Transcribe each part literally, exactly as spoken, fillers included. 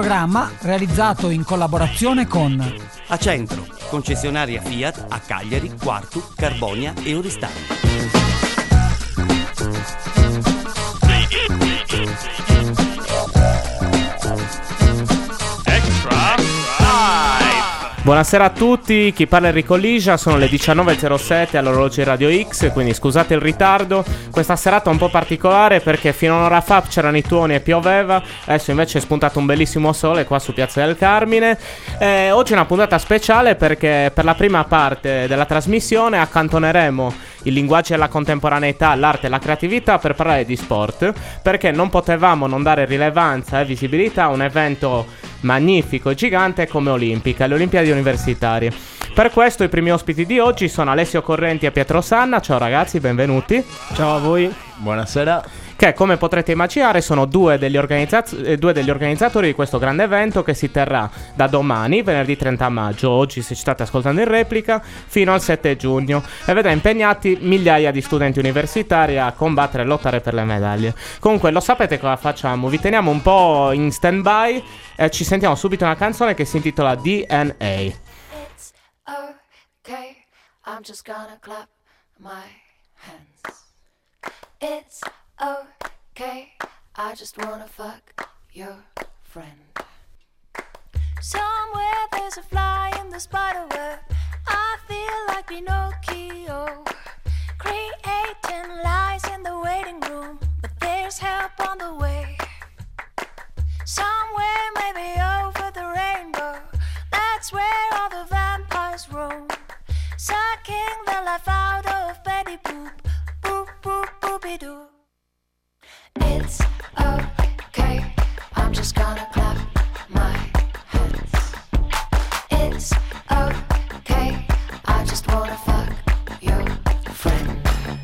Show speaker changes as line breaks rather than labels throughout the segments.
programma realizzato in collaborazione con
Acentro, concessionaria Fiat a Cagliari, Quartu, Carbonia e Oristano.
Buonasera a tutti, chi parla è Enrico Ligia, sono le diciannove e zero sette all'orologio Radio X, quindi scusate il ritardo. Questa serata è un po' particolare perché fino a un'ora fa c'erano i tuoni e pioveva, adesso invece è spuntato un bellissimo sole qua su Piazza del Carmine. Eh, oggi è una puntata speciale perché per la prima parte della trasmissione accantoneremo il linguaggio della contemporaneità, l'arte e la creatività per parlare di sport, perché non potevamo non dare rilevanza e visibilità a un evento magnifico e gigante come Olimpica, le Olimpiadi universitarie. Per questo i primi ospiti di oggi sono Alessio Correnti e Pietro Sanna. Ciao ragazzi, benvenuti.
Ciao a voi. Buonasera.
Che come potrete immaginare sono due degli, organizzaz- eh, due degli organizzatori di questo grande evento che si terrà da domani, venerdì trenta maggio, oggi se ci state ascoltando in replica, fino al sette giugno, e vedrà impegnati migliaia di studenti universitari a combattere e lottare per le medaglie. Comunque lo sapete cosa facciamo? Vi teniamo un po' in stand by e ci sentiamo subito una canzone che si intitola D N A.
It's okay, I'm just gonna clap my hands. It's okay, I just wanna fuck your friend. Somewhere there's a fly in the spiderweb. I feel like Pinocchio, creating lies in the waiting room, but there's help on the way. Somewhere maybe over the rainbow, that's where all the vampires roam, sucking the life out of Betty Boop, boop, boop, boopy doo. It's okay, I'm just gonna clap my hands. It's okay, I just wanna fuck your friend.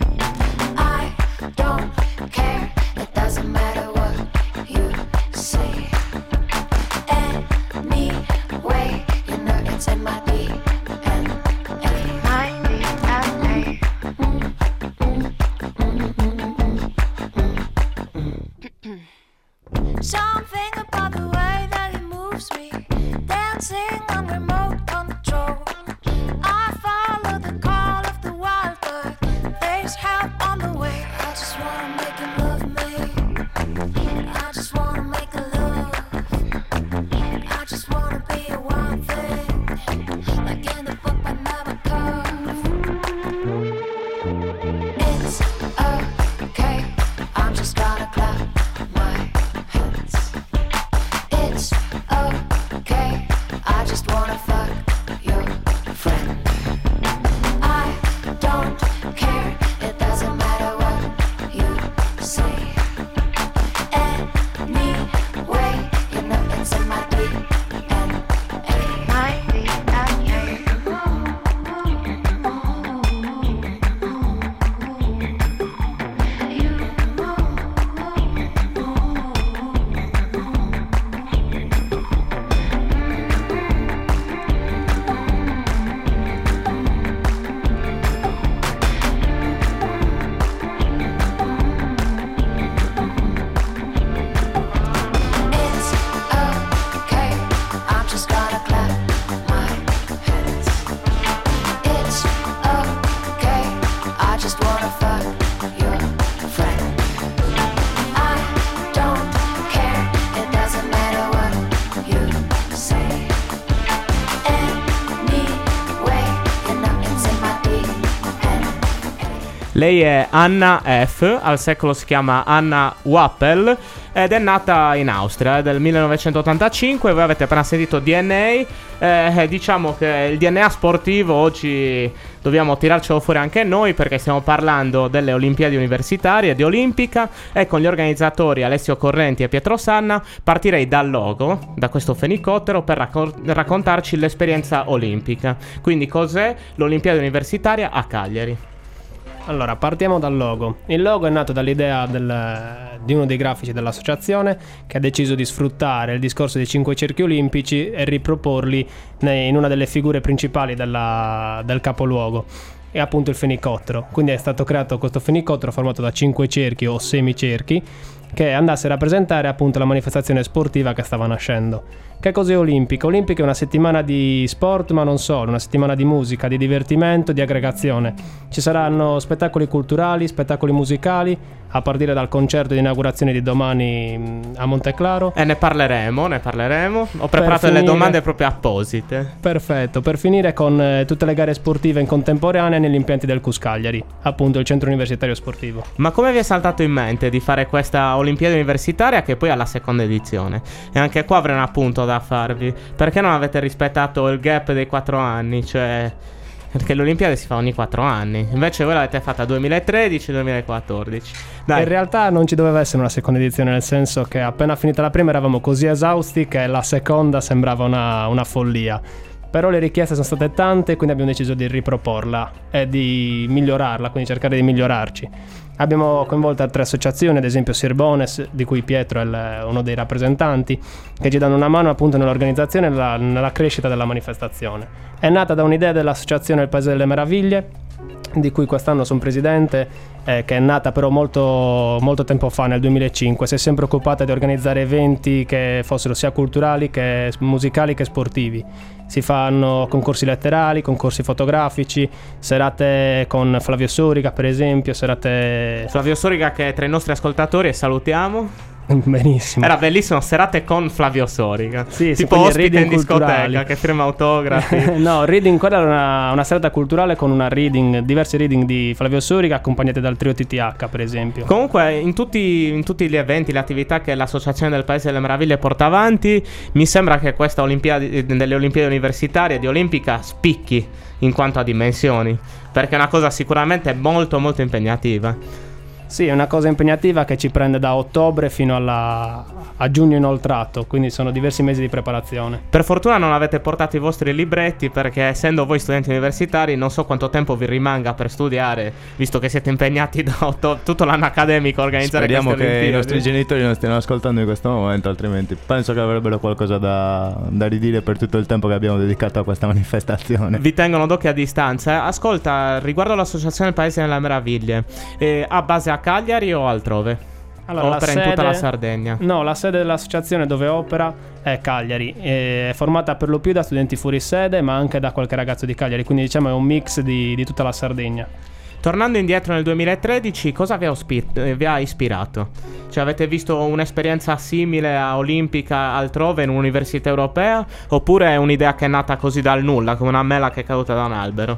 I don't care, it doesn't matter what you say. Anyway, you know it's in my D N A. My D N A. Something about the way that it moves me, dancing on remote control. I follow the call of the wild bird, there's help on the way. I just wanna make him love me, I just wanna make a love, I just wanna be a wild thing, like in the book by Nabokov. It's okay, I'm just gonna clap my hands. It's okay, I just wanna fuck your friend. I don't care, it doesn't matter what you say. Anyway, you know it's in my D N A. My D N A. It's okay, I'm just gonna clap my hands. It's okay, I just wanna fuck your friend. I don't care, it doesn't matter what you say. Anyway, you know it's in my D N A.
Lei è Anna F, al secolo si chiama Anna Wappel ed è nata in Austria, è del millenovecentottantacinque. Voi avete appena sentito D N A, eh, diciamo che il D N A sportivo oggi dobbiamo tirarcelo fuori anche noi, perché stiamo parlando delle Olimpiadi universitarie, di Olimpica, e con gli organizzatori Alessio Correnti e Pietro Sanna partirei dal logo, da questo fenicottero, per raccor- raccontarci l'esperienza olimpica. Quindi cos'è l'Olimpiade universitaria a Cagliari?
Allora, partiamo dal logo. Il logo è nato dall'idea del, di uno dei grafici dell'associazione, che ha deciso di sfruttare il discorso dei cinque cerchi olimpici e riproporli in una delle figure principali della, del capoluogo. e appunto il fenicottero. Quindi è stato creato questo fenicottero formato da cinque cerchi o semicerchi che andasse a rappresentare appunto la manifestazione sportiva che stava nascendo. Che cos'è Olimpica? Olimpica è una settimana di sport, ma non solo, una settimana di musica, di divertimento, di aggregazione. Ci saranno spettacoli culturali, spettacoli musicali, a partire dal concerto di inaugurazione di domani a Monteclaro.
E ne parleremo, ne parleremo. Ho preparato
finire...
delle domande proprio apposite.
Perfetto, per finire con eh, tutte le gare sportive in contemporanea negli impianti del C U S Cagliari, appunto il centro universitario sportivo.
Ma come vi è saltato in mente di fare questa Olimpiade universitaria che poi ha la seconda edizione? E anche qua avrei un appunto da farvi. Perché non avete rispettato il gap dei quattro anni? Cioè... perché l'Olimpiade si fa ogni quattro anni. Invece voi l'avete fatta duemilatredici duemilaquattordici. Dai.
In realtà non ci doveva essere una seconda edizione, nel senso che appena finita la prima eravamo così esausti che la seconda sembrava una, una follia. Però le richieste sono state tante, quindi abbiamo deciso di riproporla e di migliorarla, quindi cercare di migliorarci. Abbiamo coinvolto altre associazioni, ad esempio Sirbones, di cui Pietro è il, uno dei rappresentanti, che ci danno una mano appunto nell'organizzazione e nella, nella crescita della manifestazione. È nata da un'idea dell'associazione Il Paese delle Meraviglie, di cui quest'anno sono presidente, eh, che è nata però molto, molto tempo fa, nel duemilacinque. Si è sempre occupata di organizzare eventi che fossero sia culturali che musicali che sportivi. Si fanno concorsi letterali, concorsi fotografici, serate con Flavio Soriga per esempio, serate...
Flavio Soriga che è tra i nostri ascoltatori e salutiamo.
Benissimo.
Era bellissimo, serate con Flavio Soriga.
Sì,
tipo
sì,
ospite in discoteca
culturali.
che firma autografi.
No, reading, quella era una, una serata culturale con una reading, diversi reading di Flavio Soriga accompagnate dal trio T T H per esempio.
Comunque in tutti, in tutti gli eventi, le attività che l'Associazione del Paese delle Meraviglie porta avanti, mi sembra che questa Olimpiadi, delle Olimpiadi universitarie di Olimpica spicchi in quanto a dimensioni, perché è una cosa sicuramente molto molto impegnativa.
Sì, è una cosa impegnativa che ci prende da ottobre fino alla, a giugno inoltrato, quindi sono diversi mesi di preparazione.
Per fortuna non avete portato i vostri libretti, perché essendo voi studenti universitari non so quanto tempo vi rimanga per studiare, visto che siete impegnati da otto- tutto l'anno accademico a organizzare
Speriamo
queste
che
Olimpiadi.
i nostri genitori non stiano ascoltando in questo momento, altrimenti penso che avrebbero qualcosa da, da ridire per tutto il tempo che abbiamo dedicato a questa manifestazione.
Vi tengono d'occhio a distanza. Ascolta, riguardo l'Associazione Paese delle Meraviglie, eh, ha base a Cagliari o altrove?
Allora, la
opera in
sede-
tutta la Sardegna?
No, la sede dell'associazione dove opera è Cagliari, è formata per lo più da studenti fuori sede, ma anche da qualche ragazzo di Cagliari, quindi diciamo è un mix di, di tutta la Sardegna.
Tornando indietro nel duemilatredici, cosa vi ha, ospi- eh, vi ha ispirato? Cioè avete visto un'esperienza simile a Olimpica altrove in un'università europea? Oppure è un'idea che è nata così dal nulla, come una mela che è caduta da un albero?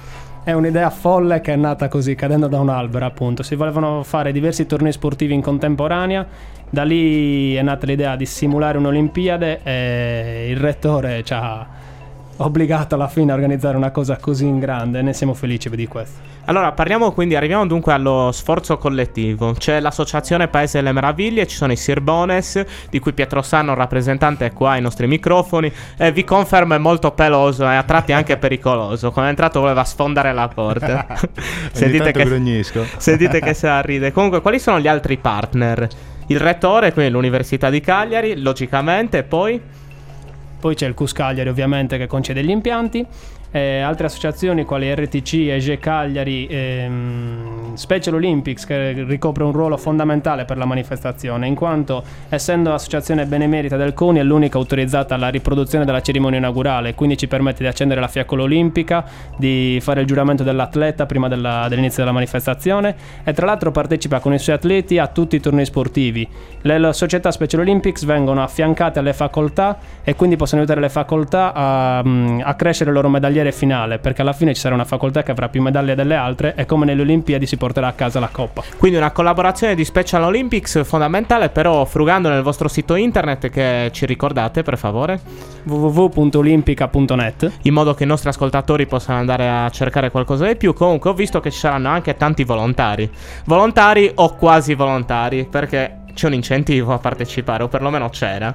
È un'idea folle che è nata così, cadendo da un albero appunto. Si volevano fare diversi tornei sportivi in contemporanea, da lì è nata l'idea di simulare un'Olimpiade e il rettore ci ha obbligato alla fine a organizzare una cosa così in grande e ne siamo felici di questo.
Allora parliamo quindi, arriviamo dunque allo sforzo collettivo. C'è l'Associazione Paese delle Meraviglie, ci sono i Sirbones, di cui Pietro Sanno, rappresentante, è qua ai nostri microfoni, e vi confermo è molto peloso e a tratti anche pericoloso. Quando è entrato voleva sfondare la porta. sentite, che,
grugnisco.
sentite che se la ride. Comunque quali sono gli altri partner? Il rettore, quindi l'Università di Cagliari, logicamente, e poi...
Poi c'è il C U S Cagliari ovviamente che concede gli impianti, eh, altre associazioni quali R T C, E G E Cagliari, ehm, Special Olympics che ricopre un ruolo fondamentale per la manifestazione, in quanto essendo associazione benemerita del CONI è l'unica autorizzata alla riproduzione della cerimonia inaugurale, quindi ci permette di accendere la fiaccola olimpica, di fare il giuramento dell'atleta prima della, dell'inizio della manifestazione e tra l'altro partecipa con i suoi atleti a tutti i tornei sportivi. Le società Special Olympics vengono affiancate alle facoltà e quindi possono aiutare le facoltà a, a crescere il loro medagliere finale, perché alla fine ci sarà una facoltà che avrà più medaglie delle altre e come nelle Olimpiadi si porterà a casa la coppa.
Quindi una collaborazione di Special Olympics fondamentale, però frugando nel vostro sito internet, che ci ricordate per favore?
w w w punto olimpica punto net,
in modo che i nostri ascoltatori possano andare a cercare qualcosa di più. Comunque ho visto che ci saranno anche tanti volontari volontari o quasi volontari, perché c'è un incentivo a partecipare, o perlomeno c'era.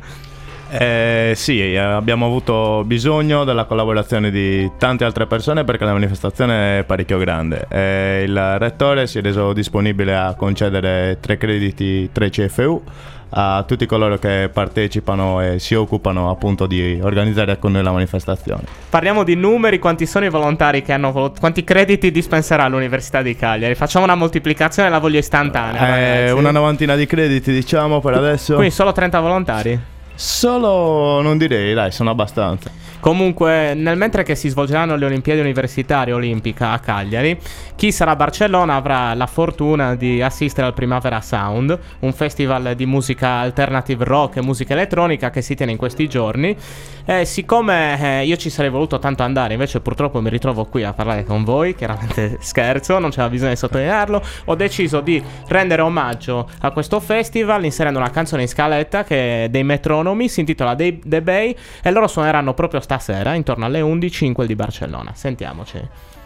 Eh, sì, abbiamo avuto bisogno della collaborazione di tante altre persone perché la manifestazione è parecchio grande. Eh, il rettore si è reso disponibile a concedere tre crediti, tre C F U a tutti coloro che partecipano e si occupano appunto di organizzare con noi la manifestazione.
Parliamo di numeri, quanti sono i volontari che hanno volo- quanti crediti dispenserà l'Università di Cagliari? Facciamo una moltiplicazione, la voglio istantanea.
Eh, una novantina di crediti, diciamo, per adesso.
Quindi solo trenta volontari?
Solo non direi, dai, sono abbastanza.
Comunque, nel mentre che si svolgeranno le Olimpiadi Universitarie Olimpica a Cagliari, chi sarà a Barcellona avrà la fortuna di assistere al Primavera Sound, un festival di musica alternative rock e musica elettronica che si tiene in questi giorni. E siccome eh, io ci sarei voluto tanto andare, invece purtroppo mi ritrovo qui a parlare con voi, chiaramente scherzo, non c'era bisogno di sottolinearlo, ho deciso di rendere omaggio a questo festival inserendo una canzone in scaletta che è dei Metronomi, si intitola The, The Bay, e loro suoneranno proprio stasera intorno alle undici in quel di Barcellona. Sentiamoci.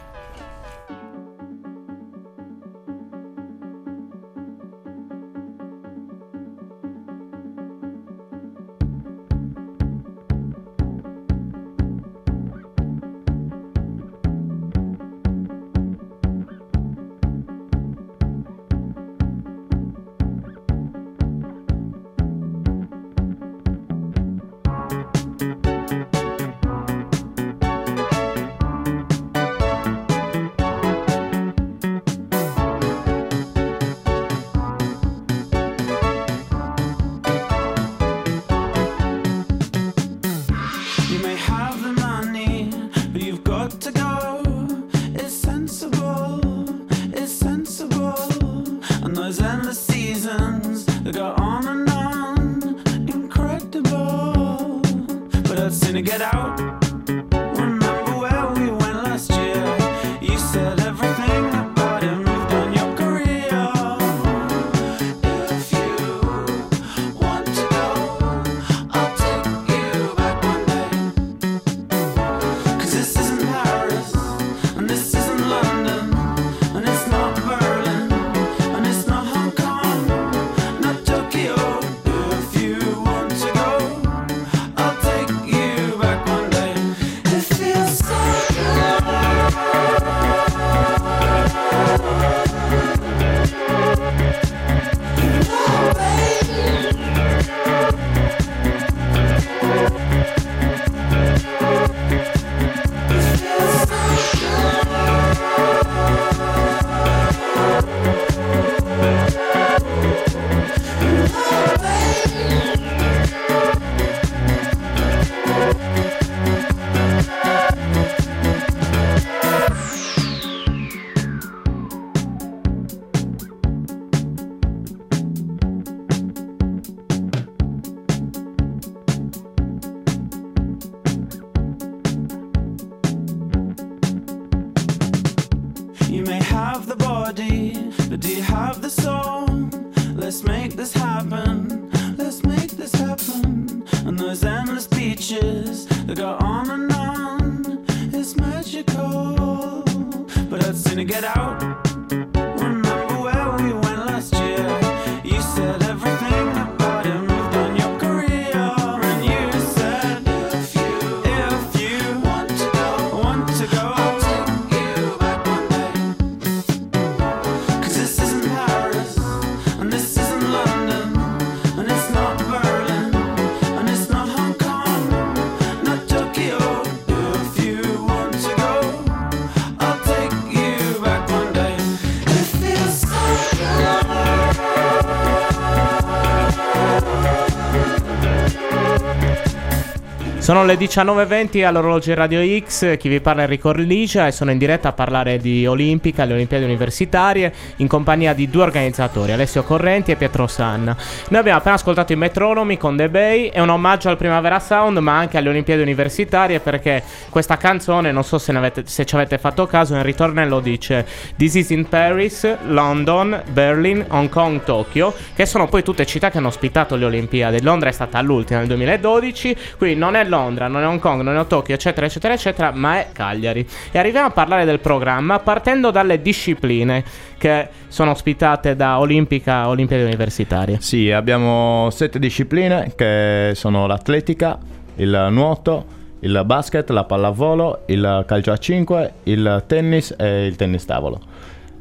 Sono le diciannove e venti all'orologio Radio X, chi vi parla è Enrico Licia e sono in diretta a parlare di Olimpica, le Olimpiadi Universitarie, in compagnia di due organizzatori, Alessio Correnti e Pietro Sanna. Noi abbiamo appena ascoltato i Metronomi con The Bay, è un omaggio al Primavera Sound ma anche alle Olimpiadi Universitarie, perché questa canzone, non so se, ne avete, se ci avete fatto caso, nel ritornello dice This is in Paris, London, Berlin, Hong Kong, Tokyo, che sono poi tutte città che hanno ospitato le Olimpiadi. Londra è stata l'ultima nel duemiladodici, quindi non è Londra, non è Hong Kong, non è Tokyo, eccetera eccetera eccetera, ma è Cagliari. E arriviamo a parlare del programma partendo dalle discipline che sono ospitate da Olimpica, Olimpiadi Universitarie.
Sì, abbiamo sette discipline che sono l'atletica, il nuoto, il basket, la pallavolo, il calcio a cinque, il tennis e il tennis tavolo.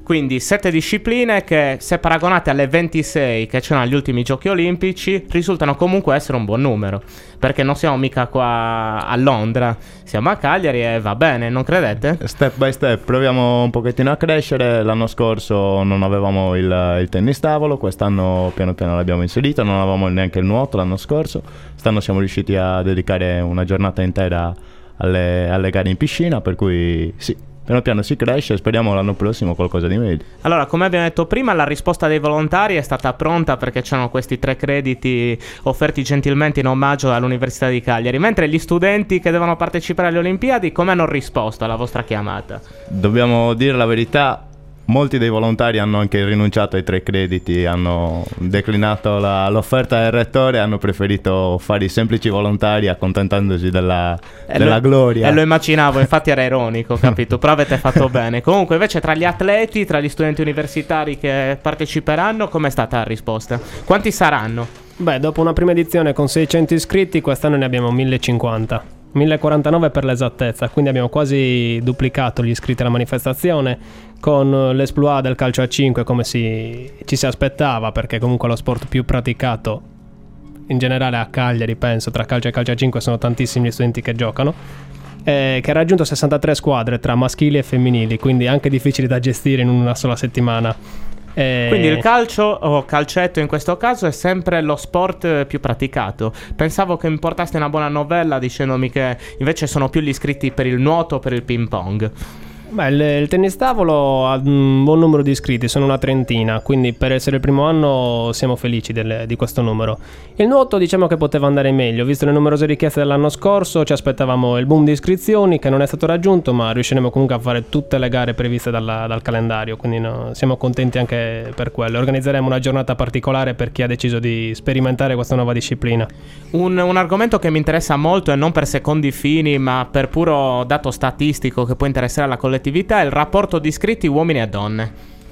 Quindi sette discipline che, se paragonate alle ventisei che c'erano agli ultimi giochi olimpici, risultano comunque essere un buon numero, perché non siamo mica qua a Londra, siamo a Cagliari e va bene, non credete?
Step by step proviamo un pochettino a crescere. L'anno scorso non avevamo il, il tennis tavolo, quest'anno piano piano l'abbiamo inserito, non avevamo neanche il nuoto l'anno scorso, quest'anno siamo riusciti a dedicare una giornata intera alle, alle gare in piscina, per cui sì, piano piano si cresce e speriamo l'anno prossimo qualcosa di meglio.
Allora, come abbiamo detto prima, la risposta dei volontari è stata pronta perché c'erano questi tre crediti offerti gentilmente in omaggio all'Università di Cagliari, mentre gli studenti che devono partecipare alle Olimpiadi come hanno risposto alla vostra chiamata?
Dobbiamo dire la verità, molti dei volontari hanno anche rinunciato ai tre crediti, hanno declinato la, l'offerta del rettore, hanno preferito fare i semplici volontari accontentandosi della, della
lo,
gloria.
E lo immaginavo, infatti era ironico, capito? Però avete fatto bene. Comunque invece tra gli atleti, tra gli studenti universitari che parteciperanno, com'è stata la risposta? Quanti saranno?
Beh, dopo una prima edizione con seicento iscritti, quest'anno ne abbiamo millecinquanta. mille quarantanove per l'esattezza, quindi abbiamo quasi duplicato gli iscritti alla manifestazione, con l'esploit del calcio a cinque come si, ci si aspettava, perché comunque è lo sport più praticato in generale a Cagliari, penso, tra calcio e calcio a cinque sono tantissimi gli studenti che giocano, eh, che ha raggiunto sessantatré squadre tra maschili e femminili, quindi anche difficili da gestire in una sola settimana. Eh...
Quindi il calcio o calcetto in questo caso è sempre lo sport più praticato. Pensavo che importaste una buona novella dicendomi che invece sono più gli iscritti per il nuoto o per il ping pong.
Beh, il, il tennis tavolo ha un buon numero di iscritti, sono una trentina, quindi per essere il primo anno siamo felici del, di questo numero. Il nuoto diciamo che poteva andare meglio, visto le numerose richieste dell'anno scorso ci aspettavamo il boom di iscrizioni che non è stato raggiunto, ma riusciremo comunque a fare tutte le gare previste dalla, dal calendario, quindi no, siamo contenti anche per quello. Organizzeremo una giornata particolare per chi ha deciso di sperimentare questa nuova disciplina.
Un, un argomento che mi interessa molto, e non per secondi fini ma per puro dato statistico che può interessare alla collettività, è il rapporto di iscritti uomini e donne.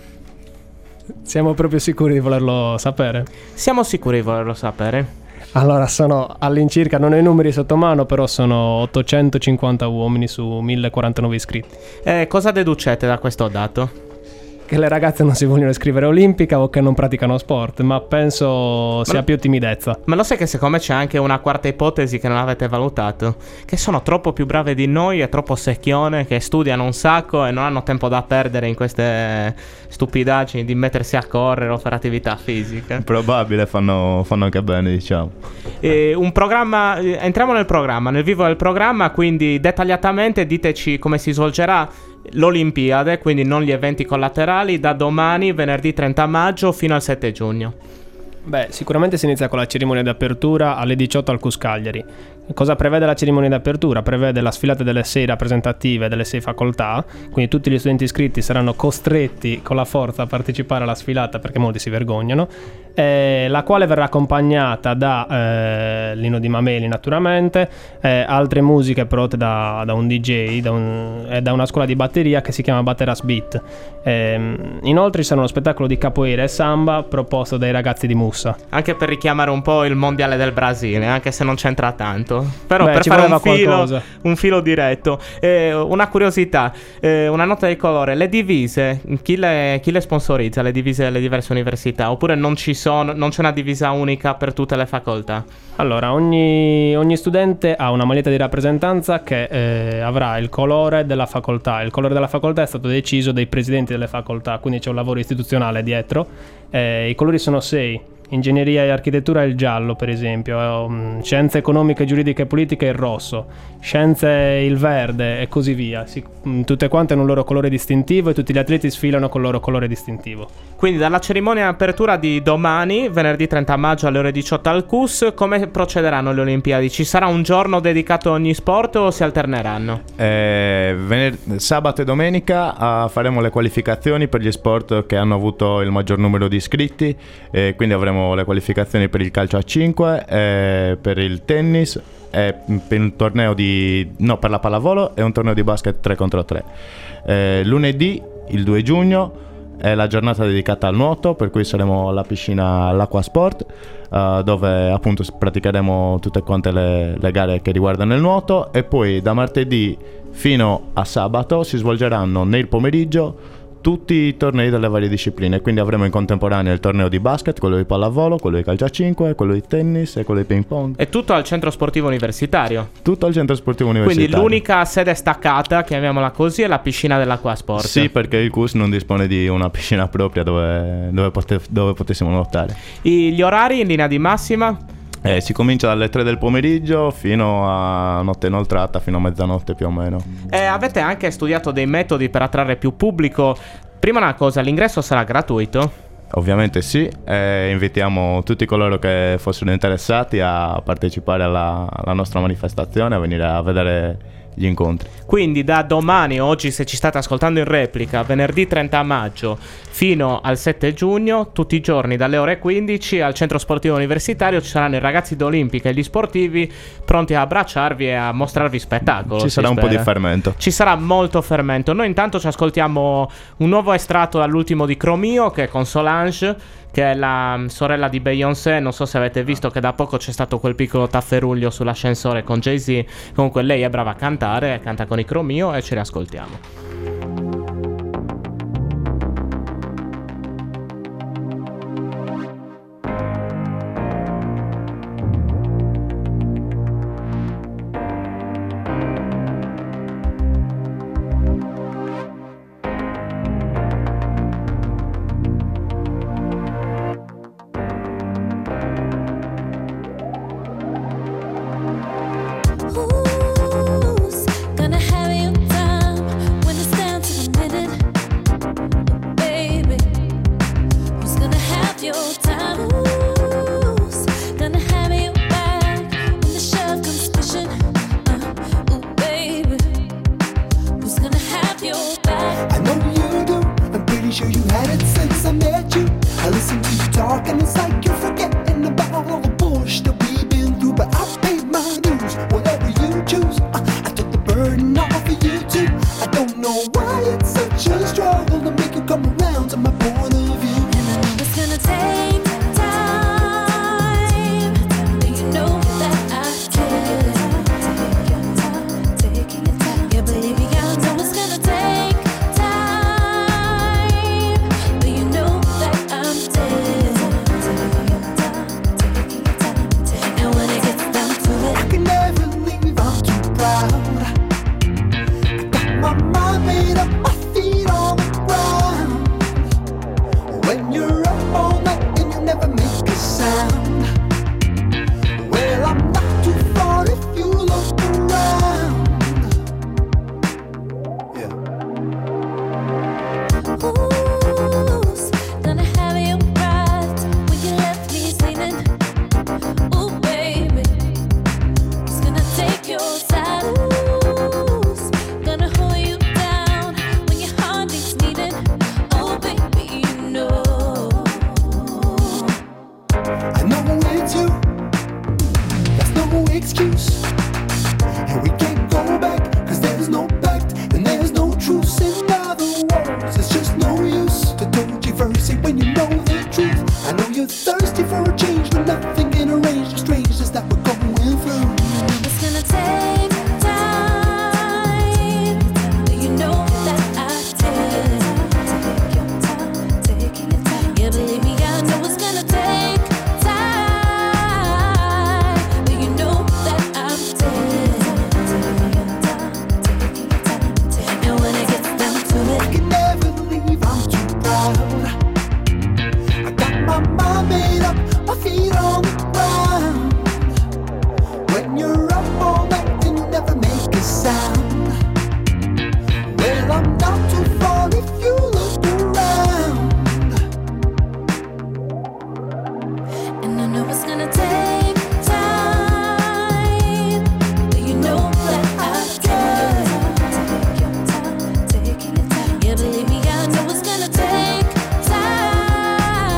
Siamo proprio sicuri di volerlo sapere?
Siamo sicuri di volerlo sapere.
Allora, sono all'incirca, non ho i numeri sotto mano, però sono ottocentocinquanta uomini su mille quarantanove iscritti.
E cosa deducete da questo dato?
Che le ragazze non si vogliono iscrivere a olimpica o che non praticano sport, ma penso sia ma più timidezza.
Ma lo sai che secondo me c'è anche una quarta ipotesi che non avete valutato? Che sono troppo più brave di noi e troppo secchione, che studiano un sacco e non hanno tempo da perdere in queste stupidaggini di mettersi a correre o fare attività fisica.
Probabile, fanno, fanno anche bene, diciamo.
E un programma, entriamo nel programma, nel vivo del programma, quindi dettagliatamente diteci come si svolgerà l'Olimpiade, quindi non gli eventi collaterali, da domani, venerdì trenta maggio, fino al sette giugno.
Beh, sicuramente si inizia con la cerimonia di apertura alle diciotto al C U S Cagliari. Cosa prevede la cerimonia di apertura? Prevede la sfilata delle sei rappresentative delle sei facoltà, quindi tutti gli studenti iscritti saranno costretti con la forza a partecipare alla sfilata perché molti si vergognano, eh, la quale verrà accompagnata da eh, l'inno di Mameli naturalmente, eh, altre musiche prodotte da, da un D J da un, e da una scuola di batteria che si chiama Batteras Beat. Eh, inoltre ci sarà uno spettacolo di capoeira e samba proposto dai ragazzi di Mussa.
Anche per richiamare un po' il mondiale del Brasile, anche se non c'entra tanto. Però
Beh,
per
ci
fare un
filo,
un filo diretto, eh, una curiosità, eh, una nota di colore: le divise, chi le, chi le sponsorizza, le divise delle diverse università? Oppure non ci sono, non c'è una divisa unica per tutte le facoltà?
Allora, ogni, ogni studente ha una maglietta di rappresentanza che eh, avrà il colore della facoltà. Il colore della facoltà è stato deciso dai presidenti delle facoltà, quindi c'è un lavoro istituzionale dietro. Eh, I colori sono sei. Ingegneria e architettura è il giallo, per esempio, um, scienze economiche, giuridiche e politiche è il rosso, scienze il verde e così via. Si, um, tutte quante hanno un loro colore distintivo e tutti gli atleti sfilano con il loro colore distintivo.
Quindi dalla cerimonia di apertura di domani, venerdì trenta maggio alle ore diciotto al C U S, come procederanno le Olimpiadi? Ci sarà un giorno dedicato a ogni sport o si alterneranno?
Eh, vener- sabato e domenica uh, faremo le qualificazioni per gli sport che hanno avuto il maggior numero di iscritti, eh, quindi avremo le qualificazioni per il calcio a cinque, eh, per il tennis, eh, per un torneo di no per la pallavolo e un torneo di basket tre contro tre. Eh, lunedì, il due giugno, è la giornata dedicata al nuoto, per cui saremo alla piscina all'Acquasport, uh, dove appunto praticheremo tutte quante le, le gare che riguardano il nuoto, e poi da martedì fino a sabato si svolgeranno nel pomeriggio tutti i tornei delle varie discipline, quindi avremo in contemporanea il torneo di basket, quello di pallavolo, quello di calcio a cinque, quello di tennis e quello di ping pong.
È tutto al centro sportivo universitario.
Tutto al centro sportivo universitario.
Quindi l'unica sede staccata, chiamiamola così, è la piscina dell'Acquasport.
Sì, perché il C U S non dispone di una piscina propria dove, dove, pote- dove potessimo nuotare.
I, gli orari in linea di massima?
Eh, si comincia dalle tre del pomeriggio fino a notte inoltrata, fino a mezzanotte più o meno.
E avete anche studiato dei metodi per attrarre più pubblico. Prima una cosa, l'ingresso sarà gratuito?
Ovviamente sì, e invitiamo tutti coloro che fossero interessati a partecipare alla, alla nostra manifestazione, a venire a vedere gli incontri.
Quindi da domani, oggi se ci state ascoltando in replica, venerdì trenta maggio fino al sette giugno, tutti i giorni dalle ore quindici al centro sportivo universitario ci saranno i ragazzi d'Olimpica e gli sportivi pronti a abbracciarvi e a mostrarvi spettacolo.
Ci sarà un po' di fermento.
Ci sarà molto fermento. Noi intanto ci ascoltiamo un nuovo estratto dall'ultimo di Chromio, che è con Solange, che è la sorella di Beyoncé. Non so se avete visto che da poco c'è stato quel piccolo tafferuglio sull'ascensore con Jay-Z. Comunque lei è brava a cantare, canta con i Chromio e ci riascoltiamo.
Who's gonna have your time when it's down to the minute? Baby, who's gonna have your time? Who's gonna have your back when the shove comes pushing? Uh, ooh, baby, who's gonna have your back?
I know you do, I'm pretty sure you had it since I met you. I listen to you talk and it's like you're forgetting about all the bullshit that we've been through. But I paid my dues, whatever you choose. I, I took the burden off of you too. I don't know why it's such a struggle to make you come around to my point of view.
And I know it's gonna take time, but you know that I care. Taking your time, yeah, believe me, I know it's gonna take time, but you know that I'm dead. Taking your time, and when it gets down to
I
it,
can never leave, I'm too proud. I got my mind made up, my feet on the ground. When you're up all night and you never make a sound, well, I'm not too far if you look around. Yeah.
who's gonna have your right when you left me singing? Ooh, baby, who's gonna take your side? Who's gonna hold you down when your heart needs needing? Oh, baby, you know.
I know it's you, that's no excuse. And we can't go back, cause there's no pact and there's no truce. In other words, it's just no use to controversy when you know the truth. I know you're thirsty for a change, but nothing can arrange the strangeness that we're going through.
It's gonna take time, but you know that I did. Taking your time, yeah, believe me, I know it's gonna take time, but you know that I'm dead. Taking your time, and when it gets down to
I
it,
can never leave, I'm too proud. I got my mind made up, my feet on the ground. When you're up all night and you never make a sound, well, I'm not too far if you look around.
and I know it's gonna take time, but you know that I did. Taking your time, yeah, believe me, I know it's gonna take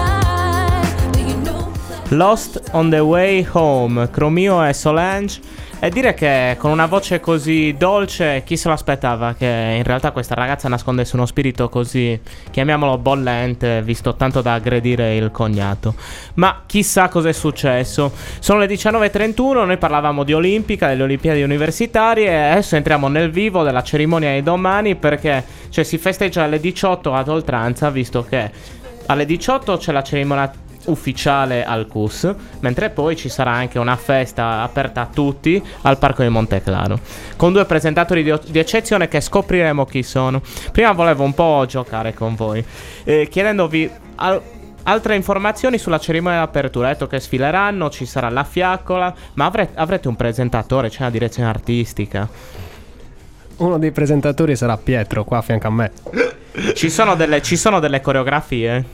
time, but you know that
Lost on the Way Home, Chromio e Solange. E dire che con una voce così dolce, chi se lo aspettava che in realtà questa ragazza nascondesse uno spirito così, chiamiamolo bollente, visto tanto da aggredire il cognato. Ma chissà cosa è successo. Sono le diciannove e trentuno, noi parlavamo di Olimpica, delle Olimpiadi universitarie, e adesso entriamo nel vivo della cerimonia di domani, perché cioè, si festeggia alle diciotto ad oltranza, visto che alle diciotto c'è la cerimonia ufficiale al C U S, mentre poi ci sarà anche una festa aperta a tutti al Parco di Monteclaro, con due presentatori di, di eccezione che scopriremo chi sono. Prima volevo un po' giocare con voi, eh, chiedendovi al- altre informazioni sulla cerimonia d'apertura. Ho detto che sfileranno, ci sarà la fiaccola, ma avre- avrete un presentatore, c'è una direzione artistica?
Uno dei presentatori sarà Pietro, qua a fianco a me.
Ci sono delle, ci sono delle coreografie?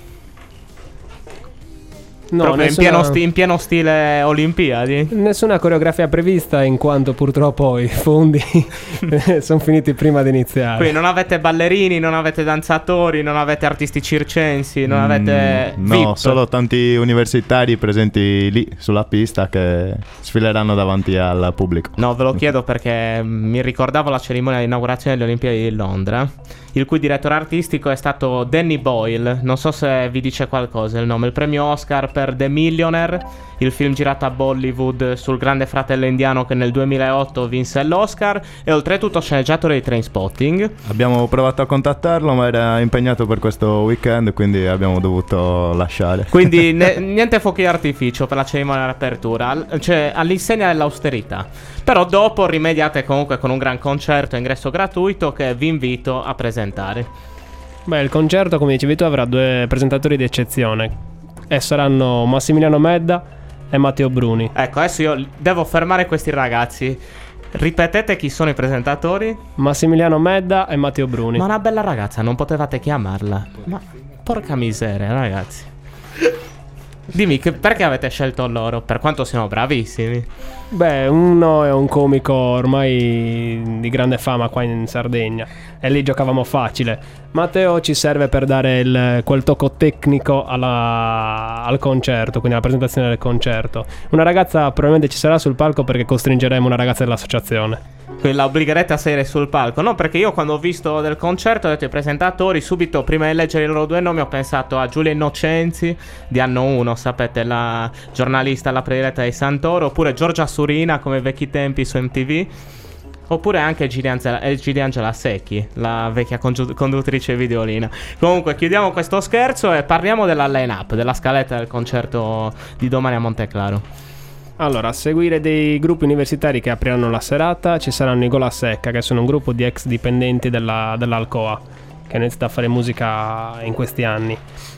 No,
Proprio
nessuna,
in, pieno sti- in pieno stile Olimpiadi?
nessuna coreografia prevista, in quanto purtroppo i fondi sono finiti prima di iniziare.
Qui non avete ballerini, non avete danzatori, non avete artisti circensi, non avete
Mm,
V I P.
no, solo tanti universitari presenti lì sulla pista che sfileranno davanti al pubblico.
No, ve lo chiedo perché mi ricordavo la cerimonia di inaugurazione delle Olimpiadi di Londra, il cui direttore artistico è stato Danny Boyle. Non so se vi dice qualcosa il nome. Il premio Oscar per The Millionaire, il film girato a Bollywood sul grande fratello indiano che nel duemilaotto vinse l'Oscar, e oltretutto sceneggiatore di Trainspotting.
Abbiamo provato a contattarlo, ma era impegnato per questo weekend, quindi abbiamo dovuto lasciare.
Quindi ne- niente fuochi d'artificio per la cerimonia d'apertura, al- cioè all'insegna dell'austerità. Però dopo rimediate comunque con un gran concerto a ingresso gratuito che vi invito a presentare.
Beh, il concerto, come dicevi tu, avrà due presentatori di eccezione e saranno Massimiliano Medda e Matteo Bruni.
Ecco, adesso io devo fermare questi ragazzi. Ripetete chi sono i presentatori?
Massimiliano Medda e Matteo Bruni.
Ma una bella ragazza, non potevate chiamarla? Ma porca miseria, ragazzi. Dimmi, che, perché avete scelto loro? Per quanto siano bravissimi.
Beh, uno è un comico ormai di grande fama qua in Sardegna e lì giocavamo facile. Matteo ci serve per dare il, quel tocco tecnico alla, al concerto, quindi alla presentazione del concerto. Una ragazza probabilmente ci sarà sul palco perché costringeremo una ragazza dell'associazione.
Quindi la obbligherete a salire sul palco. No, perché io quando ho visto del concerto ho detto i presentatori, subito prima di leggere i loro due nomi ho pensato a Giulia Innocenzi di Anno uno, sapete, la giornalista, la prediletta di Santoro, oppure Giorgia Surina come ai vecchi tempi su M T V, oppure anche Gidi Angela, eh, Gidi Angela Secchi, la vecchia congiu- conduttrice videolina. Comunque chiudiamo questo scherzo e parliamo della line-up, della scaletta del concerto di domani a Monteclaro.
Allora, a seguire dei gruppi universitari che apriranno la serata ci saranno i Gola Secca, che sono un gruppo di ex dipendenti della, dell'Alcoa che hanno iniziato a fare musica in questi anni.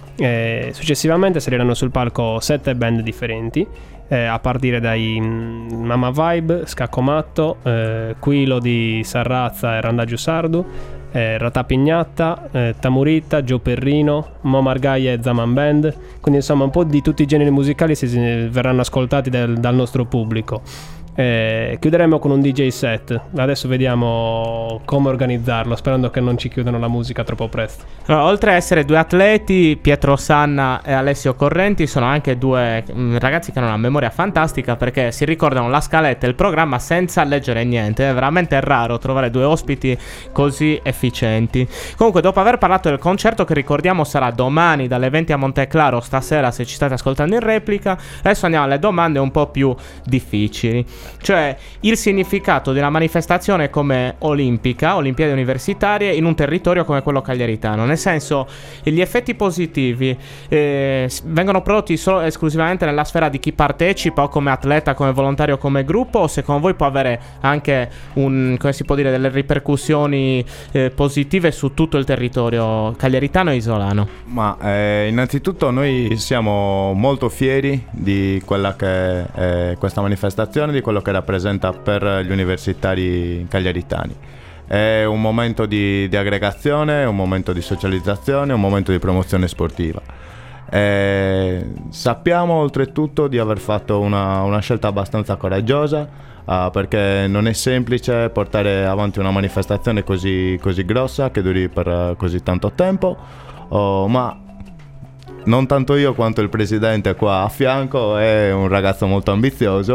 E successivamente saliranno sul palco sette band differenti, eh, a partire dai mm, Mama Vibe, Scacco Matto, eh, Quilo di Sarrazza e Randaggiu Sardu, eh, Ratà Pignatta, eh, Tamurita, Gio Perrino, Mo Margaia e Zaman Band. Quindi insomma un po' di tutti i generi musicali si, si verranno ascoltati del, dal nostro pubblico. Eh, chiuderemo con un D J set. Adesso vediamo come organizzarlo, sperando che non ci chiudano la musica troppo presto.
Allora, oltre a essere due atleti, Pietro Sanna e Alessio Correnti sono anche due mh, ragazzi che hanno una memoria fantastica, perché si ricordano la scaletta e il programma senza leggere niente. È veramente raro trovare due ospiti così efficienti. Comunque, dopo aver parlato del concerto, che ricordiamo sarà domani dalle venti a Monteclaro, stasera se ci state ascoltando in replica, adesso andiamo alle domande un po' più difficili. Cioè, il significato di una manifestazione come Olimpica, Olimpiadi universitarie, in un territorio come quello cagliaritano. Nel senso, gli effetti positivi eh, vengono prodotti solo esclusivamente nella sfera di chi partecipa, o come atleta, come volontario, come gruppo, o secondo voi può avere anche un, come si può dire, delle ripercussioni eh, positive su tutto il territorio cagliaritano e isolano?
Ma eh, innanzitutto noi siamo molto fieri di quella che è questa manifestazione, di quello che rappresenta per gli universitari cagliaritani. È un momento di, di aggregazione, un momento di socializzazione, un momento di promozione sportiva. E sappiamo oltretutto di aver fatto una, una scelta abbastanza coraggiosa, uh, perché non è semplice portare avanti una manifestazione così, così grossa, che duri per uh, così tanto tempo, oh, ma non tanto io quanto il presidente qua a fianco è un ragazzo molto ambizioso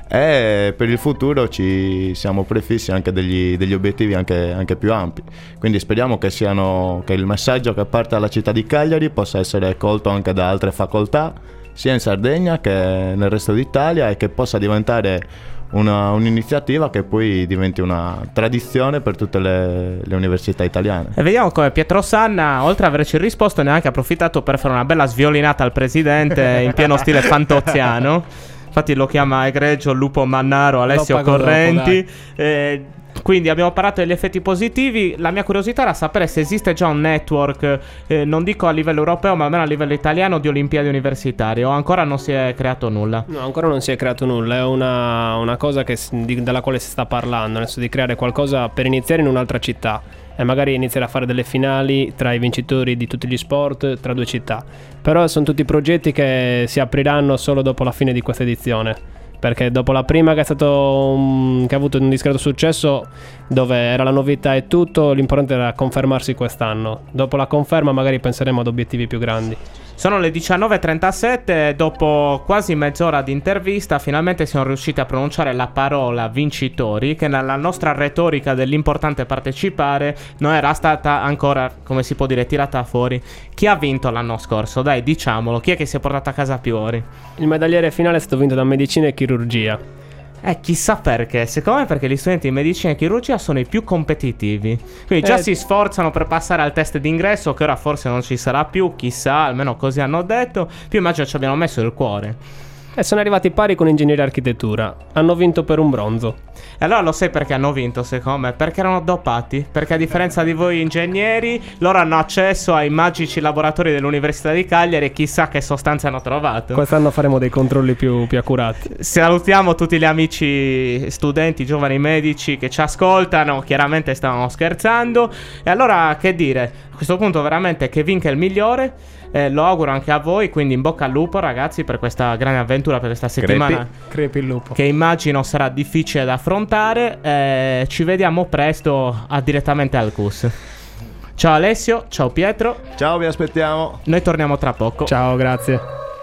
e per il futuro ci siamo prefissi anche degli, degli obiettivi anche, anche più ampi, quindi speriamo che, siano, che il messaggio che parte dalla città di Cagliari possa essere colto anche da altre facoltà sia in Sardegna che nel resto d'Italia e che possa diventare una, un'iniziativa che poi diventi una tradizione per tutte le, le università italiane.
E vediamo come Pietro Sanna, oltre ad averci risposto, ne ha anche approfittato per fare una bella sviolinata al presidente in pieno stile fantoziano. Infatti lo chiama egregio Lupo Mannaro Alessio Correnti. Dopo, eh, quindi abbiamo parlato degli effetti positivi. La mia curiosità era sapere se esiste già un network, eh, non dico a livello europeo ma almeno a livello italiano, di Olimpiadi universitarie, o ancora non si è creato nulla?
No, ancora non si è creato nulla. È una, una cosa che, di, della quale si sta parlando adesso, di creare qualcosa per iniziare in un'altra città e magari iniziare a fare delle finali tra i vincitori di tutti gli sport tra due città. Però sono tutti progetti che si apriranno solo dopo la fine di questa edizione, perché dopo la prima che è stato un, che ha avuto un discreto successo, dove era la novità e tutto, l'importante era confermarsi quest'anno. Dopo la conferma magari penseremo ad obiettivi più grandi.
Sono le diciannove e trentasette e dopo quasi mezz'ora di intervista finalmente siamo riusciti a pronunciare la parola vincitori, che nella nostra retorica dell'importante partecipare non era stata ancora, come si può dire, tirata fuori. Chi ha vinto l'anno scorso? Dai, diciamolo, chi è che si è portato a casa più ori?
Il medagliere finale è stato vinto da medicina e chirurgia.
Eh, chissà perché. Secondo me perché gli studenti di medicina e chirurgia sono i più competitivi. Quindi già eh. si sforzano per passare al test d'ingresso, che ora forse non ci sarà più, chissà, almeno così hanno detto. Più immagino ci abbiano messo il cuore.
E sono arrivati pari con ingegneria e architettura. Hanno vinto per un bronzo.
E allora lo sai perché hanno vinto, secondo me? Perché erano dopati. Perché a differenza di voi ingegneri, loro hanno accesso ai magici laboratori dell'Università di Cagliari e chissà che sostanze hanno trovato.
Quest'anno faremo dei controlli più, più accurati.
Salutiamo tutti gli amici studenti, giovani medici che ci ascoltano. Chiaramente stavano scherzando. E allora che dire? A questo punto veramente che vinca il migliore. Eh, lo auguro anche a voi, quindi in bocca al lupo ragazzi per questa grande avventura, per questa settimana.
Crepi, crepi il lupo.
Che immagino sarà difficile da affrontare. eh, Ci vediamo presto a, direttamente al C U S. Ciao Alessio, ciao Pietro.
Ciao, vi aspettiamo.
Noi torniamo tra poco.
Ciao, grazie.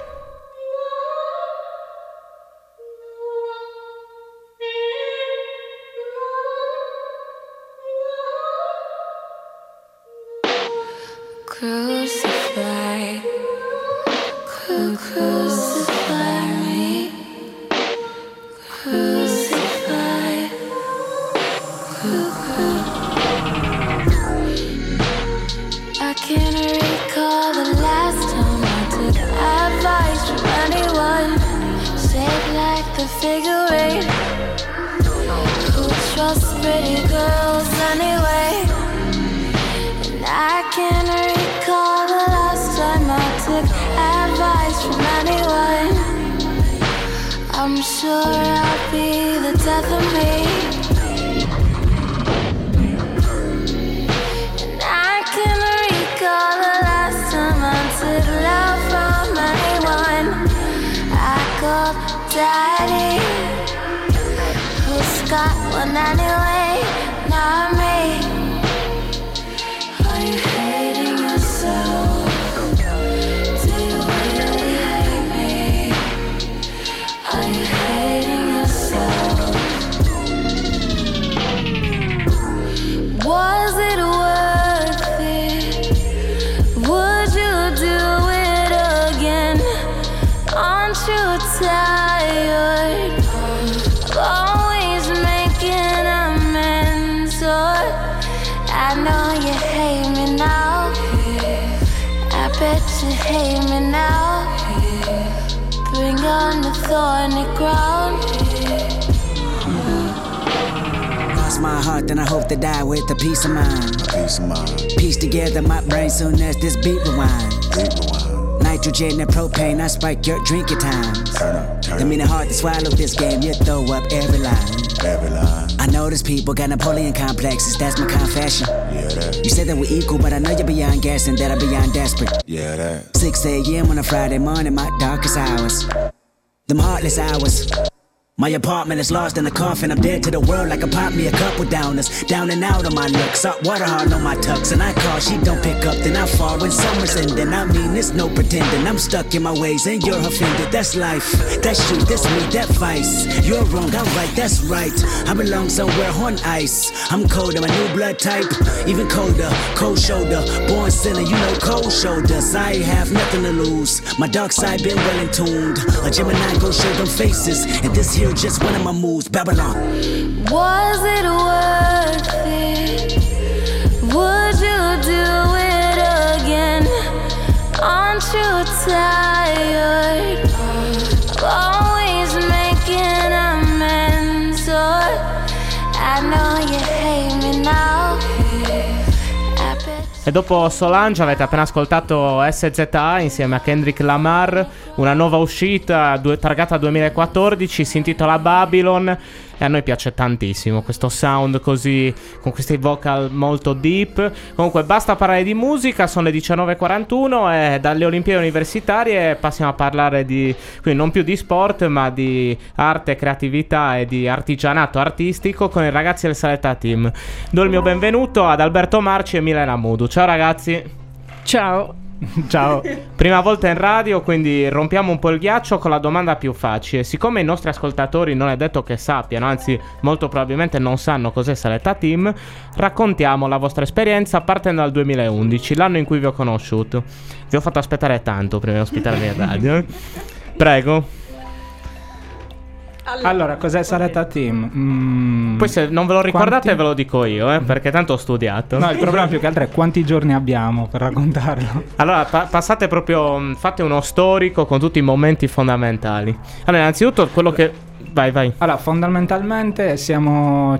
Crucify, cru- crucify me, crucify, cru- cru- I can't recall the last time I took advice from anyone, shaped like the figure eight. Who trusts pretty girls anyway? And I can't recall the last time I took advice from anyone. I'm sure I'll be the death of me. And I can't recall the last time I took love from anyone. I called Daddy, who's got one anyway, not me. Are you hating yourself? Do you really hate me? Are you hating yourself? Was it worth it? Would you do it again? Aren't you tired of always making amends? Or I know you hate me now. I bet you hate me now. Bring on the thorny ground.
Lost my heart, then I hope to die with a peace of mind.
Peace of mind.
Piece together my brain soon as this beat rewinds.
Beat rewind.
Nitrogen and propane, I spike your drinking times.
Turn up, turn
That mean it hard to swallow this game, you throw up every line.
Every line.
I know these people got Napoleon complexes, that's my confession.
Yeah, that.
You said that we're equal, but I know you're beyond gas and that I'm beyond desperate.
Yeah, that.
six a.m. on a Friday morning, my darkest hours. Them heartless hours. My apartment is lost in a coffin. I'm dead to the world like I popped me a couple downers. Down and out on my luck. Salt water hard on my tux. And I call, she don't pick up. Then I fall when summer's ending. I mean, it's no pretending. I'm stuck in my ways and you're offended. That's life. That's you, that's me, that vice. You're wrong, I'm right, that's right. I belong somewhere on ice. I'm colder, my new blood type. Even colder, cold shoulder. Born sinner, you know cold shoulders. I have nothing to lose. My dark side been well in tuned. A Gemini go show them faces. And this here just one of my moves, Babylon.
Was it worth it? Would you do it again? Aren't you tired of always making amends? Or I know you hate me now.
E dopo Solange avete appena ascoltato S Z A insieme a Kendrick Lamar, una nuova uscita due, targata duemilaquattordici, si intitola Babylon e a noi piace tantissimo questo sound così, con questi vocal molto deep. Comunque basta parlare di musica, sono le diciannove e quarantuno e dalle Olimpiadi universitarie passiamo a parlare di, quindi non più di sport ma di arte, creatività e di artigianato artistico con i ragazzi del Saletta Team. Do il mio benvenuto ad Alberto Marci e Milena Mudu. Ciao ragazzi.
Ciao.
Ciao. Prima volta in radio, quindi rompiamo un po' il ghiaccio con la domanda più facile. Siccome i nostri ascoltatori non è detto che sappiano, anzi molto probabilmente non sanno cos'è Saletta Team, raccontiamo la vostra esperienza partendo dal duemilaundici, l'anno in cui vi ho conosciuto. Vi ho fatto aspettare tanto prima di ospitarmi in radio. Prego.
Allora, cos'è Saletta Team? Mm,
Poi se non ve lo ricordate
quanti...
ve lo dico io, eh, perché tanto ho studiato.
No, il problema più che altro è quanti giorni abbiamo per raccontarlo.
Allora, pa- passate proprio, fate uno storico con tutti i momenti fondamentali. Allora, innanzitutto quello che... Vai, vai.
Allora, fondamentalmente siamo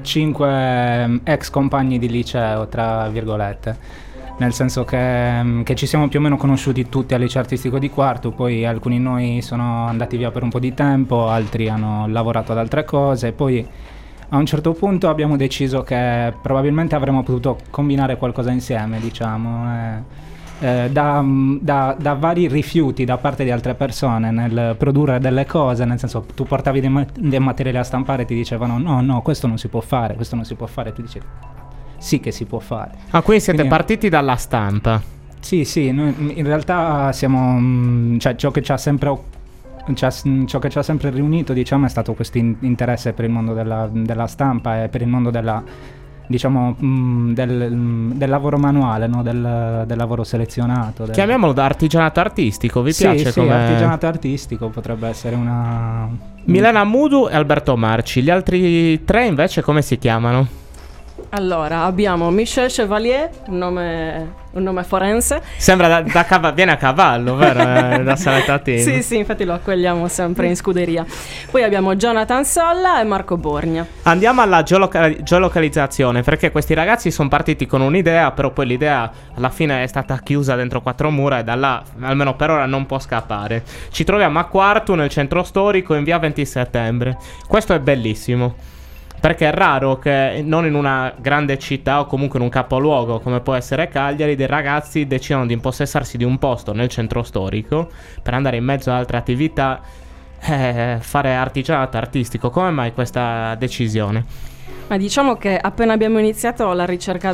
cinque ex compagni di liceo, tra virgolette. Nel senso che, che ci siamo più o meno conosciuti tutti al liceo artistico di Quartu, poi alcuni di noi sono andati via per un po' di tempo, altri hanno lavorato ad altre cose, poi a un certo punto abbiamo deciso che probabilmente avremmo potuto combinare qualcosa insieme, diciamo, eh, eh, da, da, da vari rifiuti da parte di altre persone nel produrre delle cose, nel senso tu portavi dei, ma- dei materiali a stampare e ti dicevano no, no, questo non si può fare, questo non si può fare, e tu dicevi sì che si può fare.
Ah, quindi siete
Quindi,
partiti dalla stampa.
Sì, sì, noi in realtà siamo, cioè ciò che ci ha sempre Cioè, ciò che ci ha sempre riunito, diciamo, è stato questo in- interesse per il mondo della, della stampa e per il mondo della, diciamo, mh, del, mh, del lavoro manuale, no? del, del lavoro selezionato. Del...
Chiamiamolo da artigianato artistico, vi
sì,
piace?
Sì,
come...
artigianato artistico potrebbe essere una...
Milena Mudu e Alberto Marci. Gli altri tre invece come si chiamano?
Allora, abbiamo Michel Chevalier, un nome, un nome forense.
Sembra da, da cav- viene a cavallo, vero? Eh, da Saletta Team.
Sì, sì, infatti lo accogliamo sempre in scuderia. Poi abbiamo Jonathan Solla e Marco Borgna.
Andiamo alla geoloca- geolocalizzazione, perché questi ragazzi sono partiti con un'idea, però poi l'idea alla fine è stata chiusa dentro quattro mura e da là, almeno per ora, non può scappare. Ci troviamo a Quartu, nel centro storico, in via venti settembre. Questo è bellissimo, perché è raro che non in una grande città o comunque in un capoluogo come può essere Cagliari dei ragazzi decidano di impossessarsi di un posto nel centro storico per andare in mezzo ad altre attività, eh, fare artigianato artistico. Come mai questa decisione?
Ma diciamo che appena abbiamo iniziato la ricerca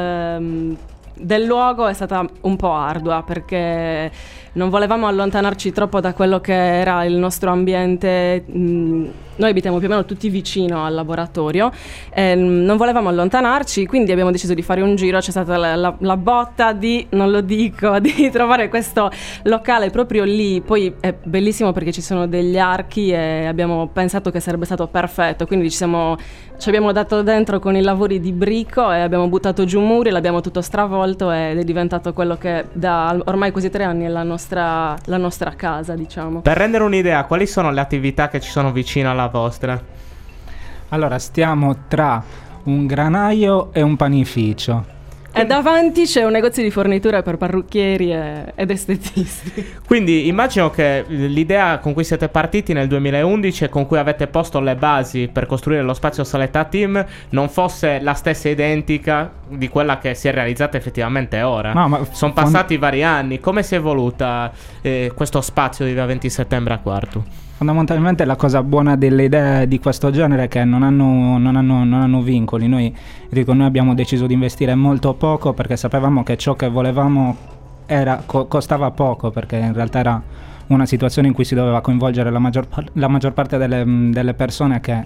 del, del luogo è stata un po' ardua, perché non volevamo allontanarci troppo da quello che era il nostro ambiente. Noi abitiamo più o meno tutti vicino al laboratorio e non volevamo allontanarci, quindi abbiamo deciso di fare un giro. C'è stata la, la, la botta di, non lo dico, di trovare questo locale proprio lì. Poi è bellissimo perché ci sono degli archi e abbiamo pensato che sarebbe stato perfetto, quindi ci siamo ci abbiamo dato dentro con i lavori di brico e abbiamo buttato giù muri, l'abbiamo tutto stravolto ed è diventato quello che da ormai quasi tre anni è la nostra, la nostra casa, diciamo.
Per rendere un'idea, quali sono le attività che ci sono vicino alla vostra?
Allora, stiamo tra un granaio e un panificio.
E davanti c'è un negozio di forniture per parrucchieri e- ed estetisti.
Quindi immagino che l'idea con cui siete partiti nel duemilaundici e con cui avete posto le basi per costruire lo spazio Saletta Team non fosse la stessa identica di quella che si è realizzata effettivamente ora.
No, ma
Sono
fon-
passati vari anni. Come si è evoluta eh, questo spazio di via venti settembre a Quartu?
Fondamentalmente la cosa buona delle idee di questo genere è che non hanno, non hanno, non hanno vincoli. Noi, dico, noi abbiamo deciso di investire molto poco perché sapevamo che ciò che volevamo era, co- costava poco, perché in realtà era una situazione in cui si doveva coinvolgere la maggior, par- la maggior parte delle, delle persone che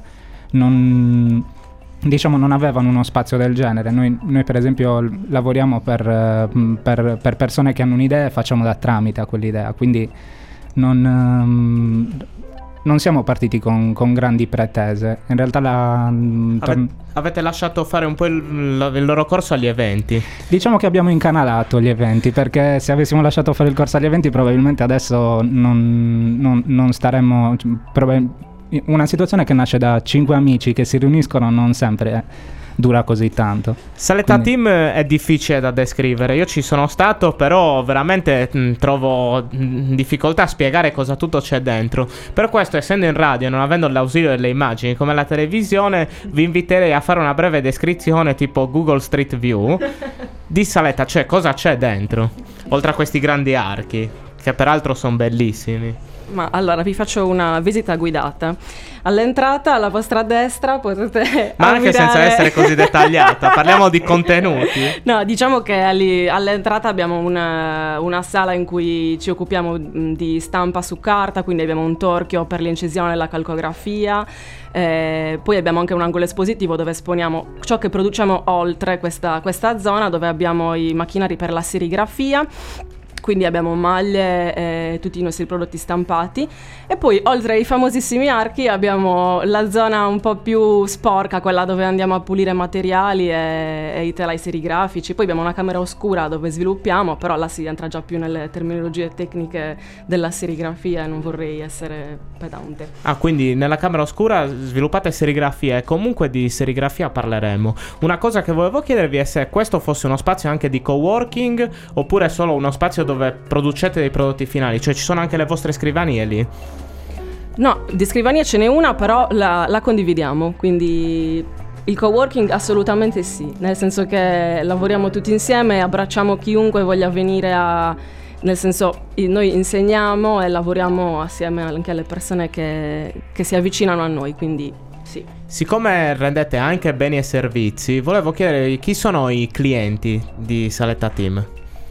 non, diciamo, non avevano uno spazio del genere. Noi, noi per esempio l- lavoriamo per, eh, per, per persone che hanno un'idea e facciamo da tramite a quell'idea, quindi non... ehm, non siamo partiti con, con grandi pretese. In realtà la,
Ave-
torn-
avete lasciato fare un po' il, il loro corso agli eventi.
diciamo che abbiamo incanalato gli eventi, perché se avessimo lasciato fare il corso agli eventi probabilmente adesso non, non, non staremmo... proba- una situazione che nasce da cinque amici che si riuniscono non sempre eh, dura così tanto.
Saletta
Quindi-
Team è difficile da descrivere. Io ci sono stato, però veramente mh, trovo mh, difficoltà a spiegare cosa tutto c'è dentro. Per questo, essendo in radio e non avendo l'ausilio delle immagini come la televisione, vi inviterei a fare una breve descrizione tipo Google Street View di Saletta, cioè cosa c'è dentro, oltre a questi grandi archi, che peraltro sono bellissimi.
Ma allora vi faccio una visita guidata. All'entrata, alla vostra destra, potete
Ma anche senza
ammirare-
essere così dettagliata, parliamo di contenuti.
No, diciamo che alli- all'entrata abbiamo una, una sala in cui ci occupiamo mh, di stampa su carta, quindi abbiamo un torchio per l'incisione e la calcografia. Eh, poi abbiamo anche un angolo espositivo dove esponiamo ciò che produciamo oltre questa, questa zona, dove abbiamo i macchinari per la serigrafia. Quindi abbiamo maglie e tutti i nostri prodotti stampati. E poi, oltre ai famosissimi archi, abbiamo la zona un po' più sporca, quella dove andiamo a pulire materiali e, e i telai serigrafici. Poi abbiamo una camera oscura dove sviluppiamo, però là si entra già più nelle terminologie tecniche della serigrafia e non vorrei essere pedante.
Ah, quindi nella camera oscura sviluppate serigrafia, e comunque di serigrafia parleremo. Una cosa che volevo chiedervi è se questo fosse uno spazio anche di coworking oppure solo uno spazio dove producete dei prodotti finali, cioè ci sono anche le vostre scrivanie lì?
No, di scrivania ce n'è una, però la, la condividiamo, quindi il coworking assolutamente sì, nel senso che lavoriamo tutti insieme, abbracciamo chiunque voglia venire a... Nel senso, i- noi insegniamo e lavoriamo assieme anche alle persone che, che si avvicinano a noi, quindi sì.
Siccome rendete anche beni e servizi, volevo chiedervi chi sono i clienti di Saletta Team?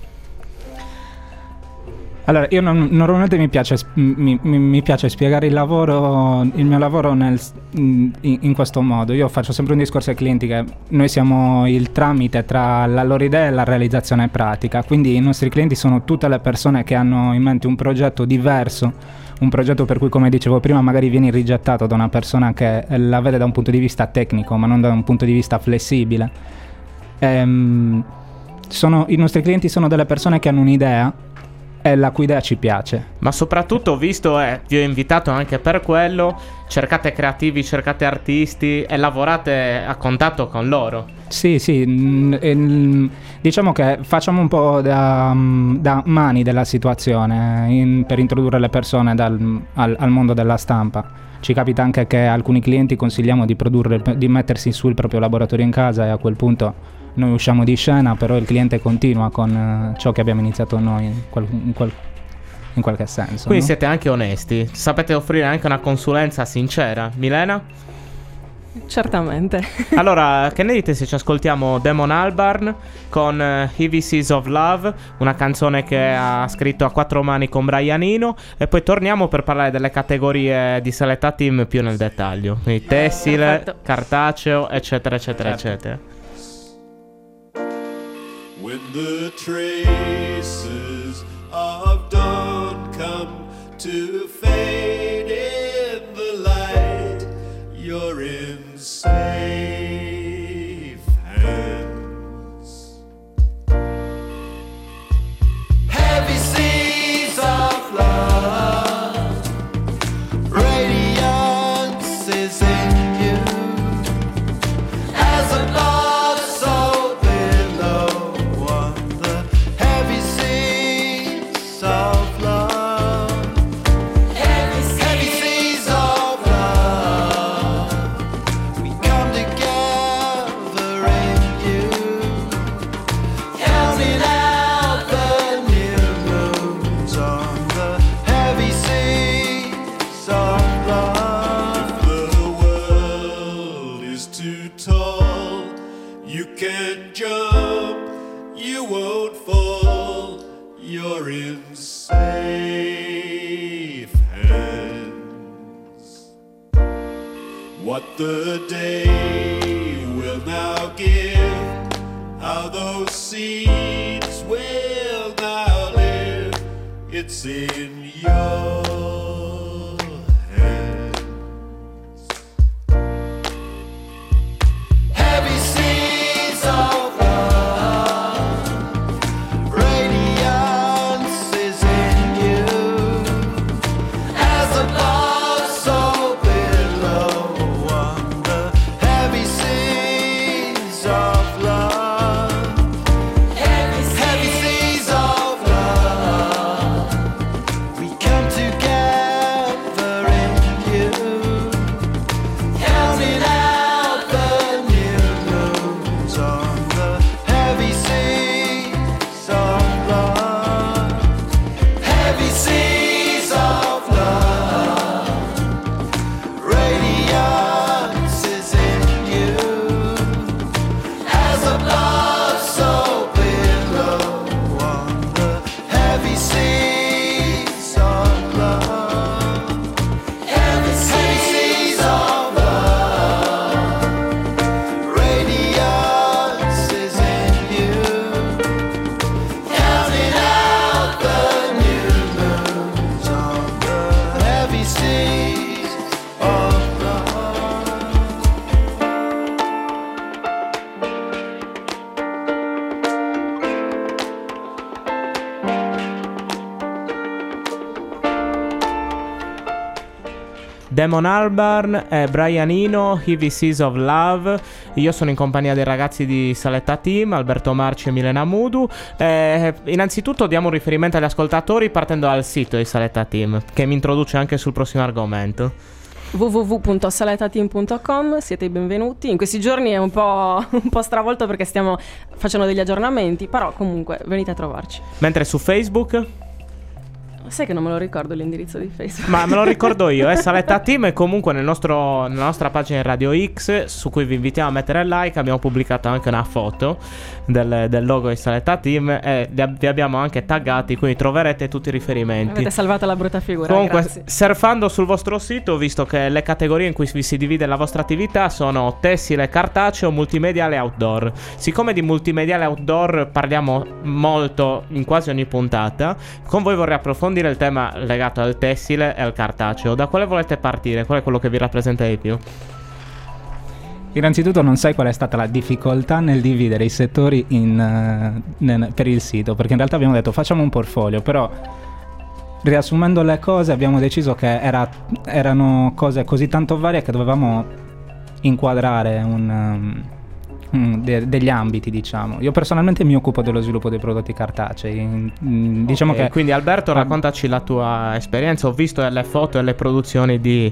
Allora, io non- normalmente mi piace, sp- mi, mi- mi piace spiegare il lavoro, il mio lavoro nel, s- in, in questo modo. Io faccio sempre un discorso ai clienti che noi siamo il tramite tra la loro idea e la realizzazione pratica, quindi i nostri clienti sono tutte le persone che hanno in mente un progetto diverso, un progetto per cui, come dicevo prima, magari viene rigettato da una persona che la vede da un punto di vista tecnico, ma non da un punto di vista flessibile. Ehm, sono, i nostri clienti sono delle persone che hanno un'idea e la cui idea ci piace.
Ma soprattutto, ho visto e vi ho invitato anche per quello, cercate creativi, cercate artisti e lavorate a contatto con loro.
Sì, sì, mm, e, mm, diciamo che facciamo un po' da, mm, da mani della situazione in- per introdurre le persone dal- al, al mondo della stampa. Ci capita anche che alcuni clienti consigliamo di produrre, di mettersi su il proprio laboratorio in casa, e a quel punto noi usciamo di scena, però il cliente continua con eh, ciò che abbiamo iniziato noi in, quel- in quel- in qualche senso.
Quindi
no?
siete anche onesti, sapete offrire anche una consulenza sincera. Milena?
Certamente.
Allora, che ne dite se ci ascoltiamo Damon Albarn con uh, Heavy Seas of Love, una canzone che ha scritto a quattro mani con Brian Eno, e poi torniamo per parlare delle categorie di Saletta Team più nel dettaglio, quindi tessile,
Perfetto.
cartaceo, eccetera eccetera
Certo.
eccetera.
When the traces of dawn come to fade in the light, you're in safe hands. Heavy seas of love, radiance is in you. As a lost soul below, you're in safe hands. What the day will now give, how those seeds will now live, it's in your hands. Heavy seas of love, radiance is in you, as above so below, on the heavy seas of love, heavy seas of love, we come together in you, counting out the new moons on the heavy seas of love, heavy seas of love, radiance is in you, as above so below, on the heavy seas of love, heavy seas of love, radiance is in you, counting out the new moons on the heavy seas of love.
Damon Albarn e Brian Eno, Heavy Seas of Love. Io sono in compagnia dei ragazzi di Saletta Team, Alberto Marci e Milena Mudu. Eh, innanzitutto diamo un riferimento agli ascoltatori partendo dal sito di Saletta Team, che mi introduce anche sul prossimo argomento.
w w w punto salettateam punto com, siete i benvenuti. In questi giorni è un po', un po' stravolto perché stiamo facendo degli aggiornamenti, però comunque venite a trovarci.
Mentre su Facebook?
Sai che non me lo ricordo l'indirizzo di Facebook.
Ma me lo ricordo io, è Saletta Team, e comunque nel nostro, nella nostra pagina di Radio X, su cui vi invitiamo a mettere like, abbiamo pubblicato anche una foto del, del logo di Saletta Team e li ab- vi abbiamo anche taggati, quindi troverete tutti i riferimenti.
Avete salvato la brutta figura.
Comunque,
grazie.
surfando sul vostro sito, ho visto che le categorie in cui vi si divide la vostra attività sono tessile, cartaceo, multimediale e outdoor. Siccome di multimediale e outdoor parliamo molto in quasi ogni puntata, con voi vorrei approfondire il tema legato al tessile e al cartaceo. Da quale volete partire? Qual è quello che vi rappresenta di più?
Innanzitutto non sai qual è stata la difficoltà nel dividere i settori in, uh, nel- per il sito, perché in realtà abbiamo detto facciamo un portfolio, però riassumendo le cose abbiamo deciso che era- erano cose così tanto varie che dovevamo inquadrare un, um, mm, de- degli ambiti, diciamo. Io personalmente mi occupo dello sviluppo dei prodotti cartacei. Mm, diciamo
Ok,
che
quindi Alberto,
Ah,
raccontaci la tua esperienza. Ho visto delle foto e le produzioni di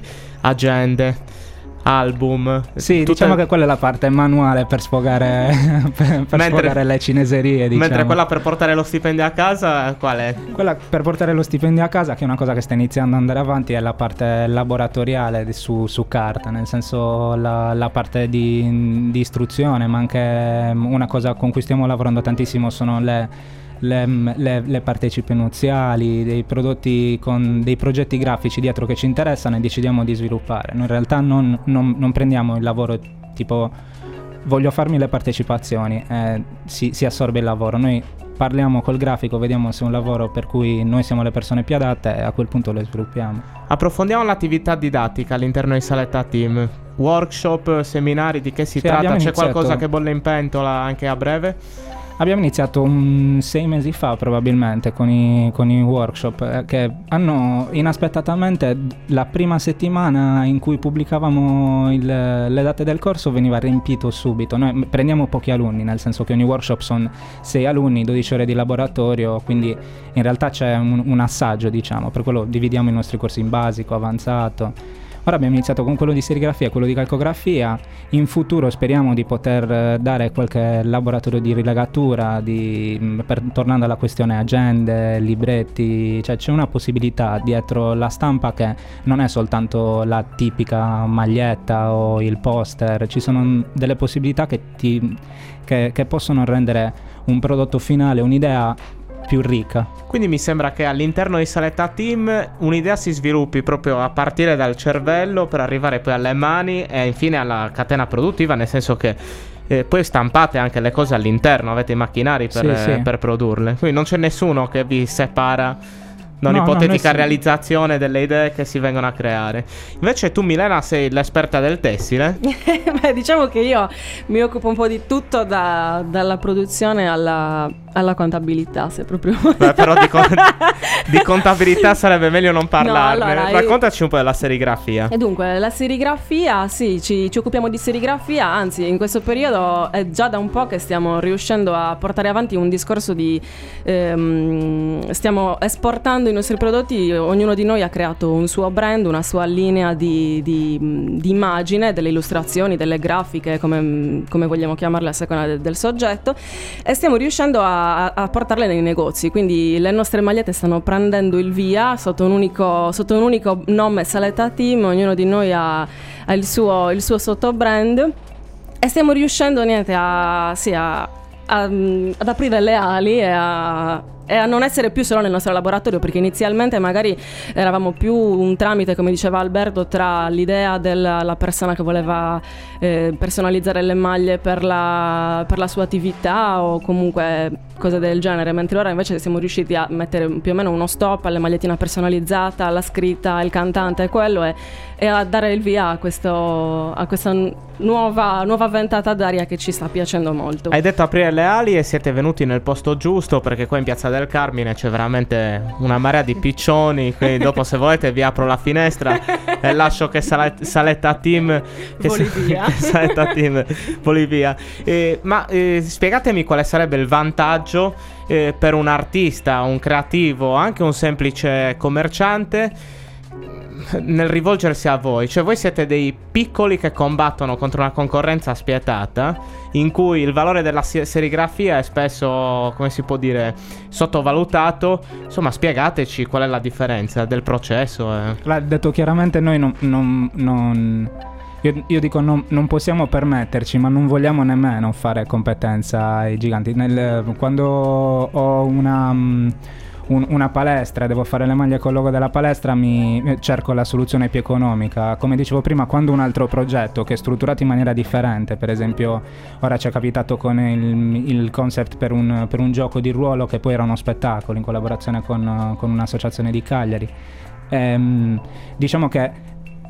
agende, album.
Sì,
tutte-
diciamo che quella è la parte manuale per sfogare, per, per
Mentre-
sfogare le cineserie, diciamo.
Mentre quella per portare lo stipendio a casa, qual è?
Quella per portare lo stipendio a casa, che è una cosa che sta iniziando ad andare avanti, è la parte laboratoriale di- su, su carta, nel senso la, la parte di, di istruzione, ma anche mm, una cosa con cui stiamo lavorando tantissimo sono le, le, le- le partecipe nuziali, dei prodotti con dei progetti grafici dietro che ci interessano e decidiamo di sviluppare. Noi in realtà non, non- non prendiamo il lavoro tipo voglio farmi le partecipazioni, eh, si, si assorbe il lavoro. Noi parliamo col grafico, vediamo se è un lavoro per cui noi siamo le persone più adatte e a quel punto lo sviluppiamo.
Approfondiamo l'attività didattica all'interno di Saletta Team. Workshop, seminari, di che si
Sì,
tratta?
abbiamo
C'è
iniziato-
qualcosa che bolle in pentola anche a breve?
Abbiamo iniziato un sei mesi fa probabilmente con i, con i workshop eh, che hanno inaspettatamente la prima settimana in cui pubblicavamo il- le date del corso veniva riempito subito. Noi prendiamo pochi alunni, nel senso che ogni workshop sono sei alunni, dodici ore di laboratorio, quindi in realtà c'è un, un assaggio, diciamo, per quello dividiamo i nostri corsi in basico, avanzato. Ora abbiamo iniziato con quello di serigrafia e quello di calcografia. In futuro speriamo di poter eh, dare qualche laboratorio di rilegatura, di, mh, per, tornando alla questione agende, libretti, cioè c'è una possibilità dietro la stampa che non è soltanto la tipica maglietta o il poster, ci sono delle possibilità che, ti, che, che possono rendere un prodotto finale, un'idea più ricca.
Quindi mi sembra che all'interno di Saletta Team un'idea si sviluppi proprio a partire dal cervello per arrivare poi alle mani e infine alla catena produttiva, nel senso che eh, poi stampate anche le cose all'interno, avete i macchinari per,
Sì, sì.
per produrle. Quindi non c'è nessuno che vi separa da
No, no,
un'ipotetica
nessuno.
realizzazione delle idee che si vengono a creare. Invece tu, Milena, sei l'esperta del tessile.
Beh, diciamo che io mi occupo un po' di tutto, da- dalla produzione alla, alla contabilità, se proprio...
Beh, però di, con- di contabilità sarebbe meglio non parlarne.
allora, io-
Raccontaci un po' della serigrafia.
E dunque, la serigrafia, sì, ci, ci occupiamo di serigrafia, anzi in questo periodo è già da un po' che stiamo riuscendo a portare avanti un discorso di... ehm, stiamo esportando i nostri prodotti, ognuno di noi ha creato un suo brand, una sua linea di, di, di immagine, delle illustrazioni, delle grafiche, come, come vogliamo chiamarle a seconda de- del soggetto, e stiamo riuscendo a, a portarle nei negozi, quindi le nostre magliette stanno prendendo il via sotto un unico, sotto un unico nome, Saletta Team, ognuno di noi ha, ha il suo, il suo sottobrand e stiamo riuscendo niente a, sì, a, a- ad aprire le ali e a, e a non essere più solo nel nostro laboratorio, perché inizialmente magari eravamo più un tramite, come diceva Alberto, tra l'idea della la persona che voleva eh, personalizzare le maglie per la, per la sua attività o comunque cose del genere, mentre ora invece siamo riusciti a mettere più o meno uno stop alle magliettina personalizzata, alla scritta, il cantante, quello e, e a dare il via a, questo, a questa nuova, nuova ventata d'aria che ci sta piacendo molto.
Hai detto aprire le ali e siete venuti nel posto giusto, perché qua in Piazza del Carmine c'è veramente una marea di piccioni. Quindi dopo, se volete, vi apro la finestra e lascio che Sala- Saletta Team che
Voli via.
che Saletta Team voli via. Eh, ma eh, spiegatemi quale sarebbe il vantaggio eh, per un artista, un creativo, anche un semplice commerciante, nel rivolgersi a voi. Cioè, voi siete dei piccoli che combattono contro una concorrenza spietata, in cui il valore della se- serigrafia è spesso, come si può dire, sottovalutato. Insomma, spiegateci qual è la differenza del processo. eh.
L'ha detto chiaramente, noi non... non- non- io, io dico non, non possiamo permetterci, ma non vogliamo nemmeno fare competenza ai giganti. Nel- quando ho una... mm, un- una palestra, devo fare le maglie col logo della palestra, mi cerco la soluzione più economica. Come dicevo prima, quando un altro progetto che è strutturato in maniera differente, per esempio ora ci è capitato con il, il concept per un, per un gioco di ruolo che poi era uno spettacolo in collaborazione con, con un'associazione di Cagliari. Ehm, diciamo che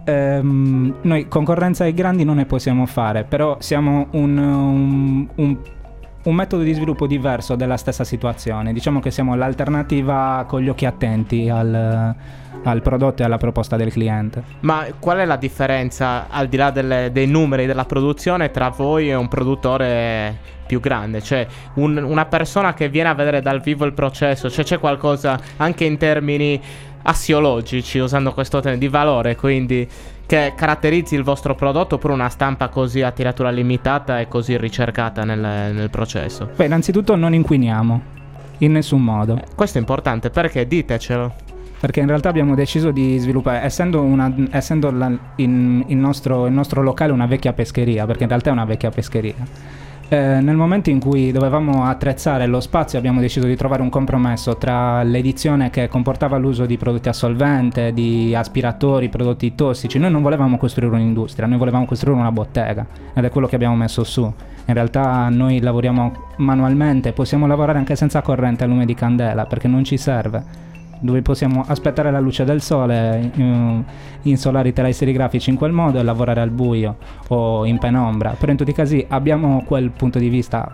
ehm, noi concorrenza ai grandi non ne possiamo fare, però siamo un, un, un un metodo di sviluppo diverso della stessa situazione. Diciamo che siamo l'alternativa con gli occhi attenti al, al prodotto e alla proposta del cliente.
Ma qual è la differenza, al di là delle- dei numeri della produzione, tra voi e un produttore più grande? Cioè, un- una persona che viene a vedere dal vivo il processo, cioè c'è qualcosa anche in termini assiologici, usando questo termine, di valore, quindi, che caratterizzi il vostro prodotto per una stampa così a tiratura limitata e così ricercata nel, nel processo?
Beh, innanzitutto non inquiniamo in nessun modo.
Questo è importante, perché ditecelo.
Perché in realtà abbiamo deciso di sviluppare, essendo, una, essendo la- in- il, nostro, il nostro locale una vecchia pescheria, perché in realtà è una vecchia pescheria, eh, nel momento in cui dovevamo attrezzare lo spazio abbiamo deciso di trovare un compromesso tra l'edizione che comportava l'uso di prodotti a solvente, di aspiratori, prodotti tossici. Noi non volevamo costruire un'industria, noi volevamo costruire una bottega, ed è quello che abbiamo messo su. In realtà noi lavoriamo manualmente, possiamo lavorare anche senza corrente a lume di candela, perché non ci serve. Dove possiamo aspettare la luce del sole, eh, insolare i telai serigrafici in quel modo e lavorare al buio o in penombra. Però in tutti i casi abbiamo quel punto di vista,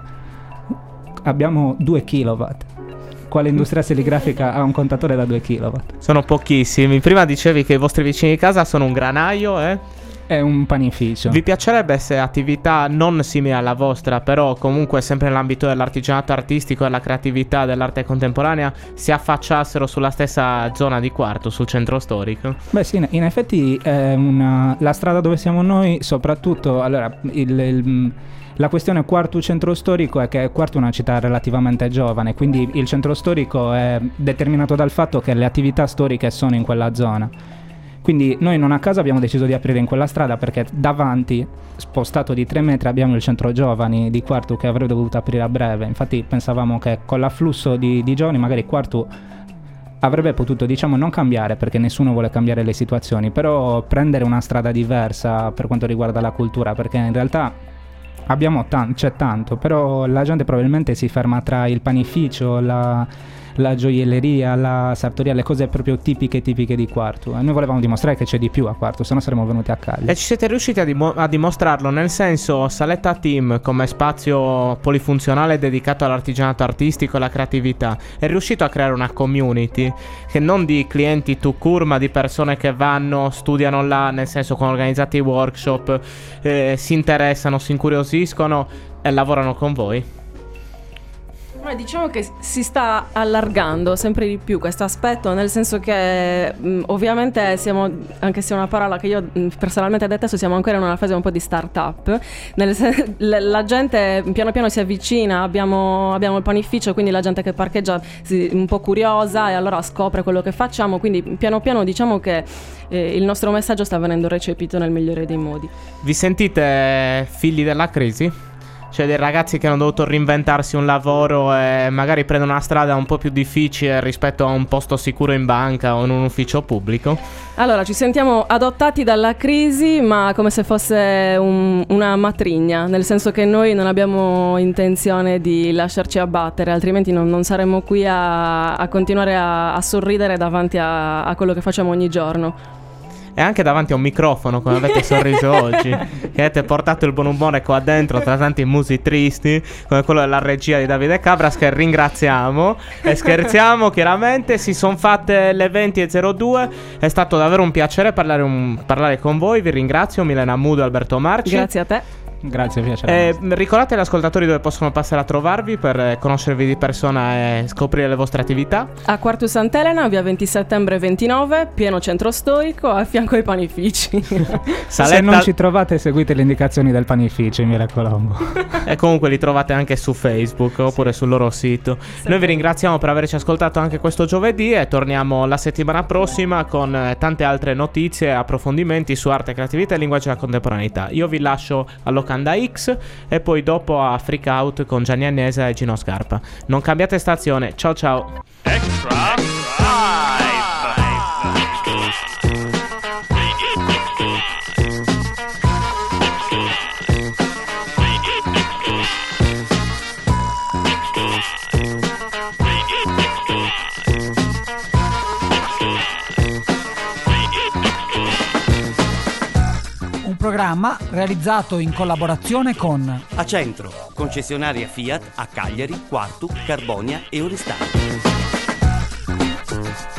abbiamo due kilowatt. Quale industria serigrafica ha un contatore da due kilowatt?
Sono pochissimi. Prima dicevi che i vostri vicini di casa sono un granaio, eh?
È un panificio.
Vi piacerebbe se attività non simili alla vostra, però comunque sempre nell'ambito dell'artigianato artistico e della creatività dell'arte contemporanea, si affacciassero sulla stessa zona di Quartu, sul centro storico?
Beh sì, in- in effetti è una, la strada dove siamo noi, soprattutto, allora, il, il- la questione Quartu centro storico è che Quartu è una città relativamente giovane, quindi il centro storico è determinato dal fatto che le attività storiche sono in quella zona. Quindi noi non a caso abbiamo deciso di aprire in quella strada, perché davanti, spostato di tre metri, abbiamo il centro giovani di Quartu che avrebbe dovuto aprire a breve. Infatti pensavamo che con l'afflusso di, di giovani magari Quartu avrebbe potuto, diciamo, non cambiare, perché nessuno vuole cambiare le situazioni, però prendere una strada diversa per quanto riguarda la cultura, perché in realtà abbiamo tan- c'è tanto, però la gente probabilmente si ferma tra il panificio, la, la gioielleria, la sartoria, le cose proprio tipiche tipiche di Quartu. E noi volevamo dimostrare che c'è di più a Quartu, se no saremmo venuti a Cagliari.
E ci siete riusciti a, dim- a dimostrarlo, nel senso, Saletta Team come spazio polifunzionale dedicato all'artigianato artistico e alla creatività è riuscito a creare una community che non di clienti to cure, ma di persone che vanno, studiano là, nel senso, con organizzati workshop, eh, si interessano, si incuriosiscono e lavorano con voi.
Ma diciamo che si sta allargando sempre di più questo aspetto, nel senso che mh, ovviamente siamo, anche se è una parola che io mh, personalmente detesto, siamo ancora in una fase un po' di start-up, nel sen- la, la gente piano piano si avvicina, abbiamo, abbiamo il panificio, quindi la gente che parcheggia si, un po' curiosa, e allora scopre quello che facciamo, quindi piano piano diciamo che eh, il nostro messaggio sta venendo recepito nel migliore dei modi.
Vi sentite figli della crisi? Cioè dei ragazzi che hanno dovuto reinventarsi un lavoro e magari prendono una strada un po' più difficile rispetto a un posto sicuro in banca o in un ufficio pubblico?
Allora, ci sentiamo adottati dalla crisi, ma come se fosse un- una matrigna, nel senso che noi non abbiamo intenzione di lasciarci abbattere, altrimenti non, non saremmo qui a, a continuare a, a sorridere davanti a, a quello che facciamo ogni giorno.
E anche davanti a un microfono, come avete sorriso oggi, che avete portato il buon umore qua dentro tra tanti musi tristi, come quello della regia di Davide Cabras, che ringraziamo e scherziamo chiaramente. Si sono fatte le venti e zero due, è stato davvero un piacere parlare, un, parlare con voi. Vi ringrazio, Milena Mudo e Alberto Marci.
Grazie a te.
Grazie, piacere.
Eh, ricordate agli ascoltatori dove possono passare a trovarvi per eh, conoscervi di persona e scoprire le vostre attività.
A Quartu Sant'Elena, via venti settembre ventinove, pieno centro storico, a fianco ai panifici.
Se non ci trovate, seguite le indicazioni del panificio in Via Colombo.
E comunque li trovate anche su Facebook oppure sul loro sito. Noi vi ringraziamo per averci ascoltato anche questo giovedì e torniamo la settimana prossima con eh, tante altre notizie e approfondimenti su arte, creatività e linguaggio della contemporaneità. Io vi lascio a Locanda X e poi dopo a Freak Out con Gianni Agnese e Gino Scarpa. Non cambiate stazione, ciao ciao.
Extra
Un programma realizzato in collaborazione con
Acentro, concessionaria Fiat a Cagliari, Quartu, Carbonia e Oristano.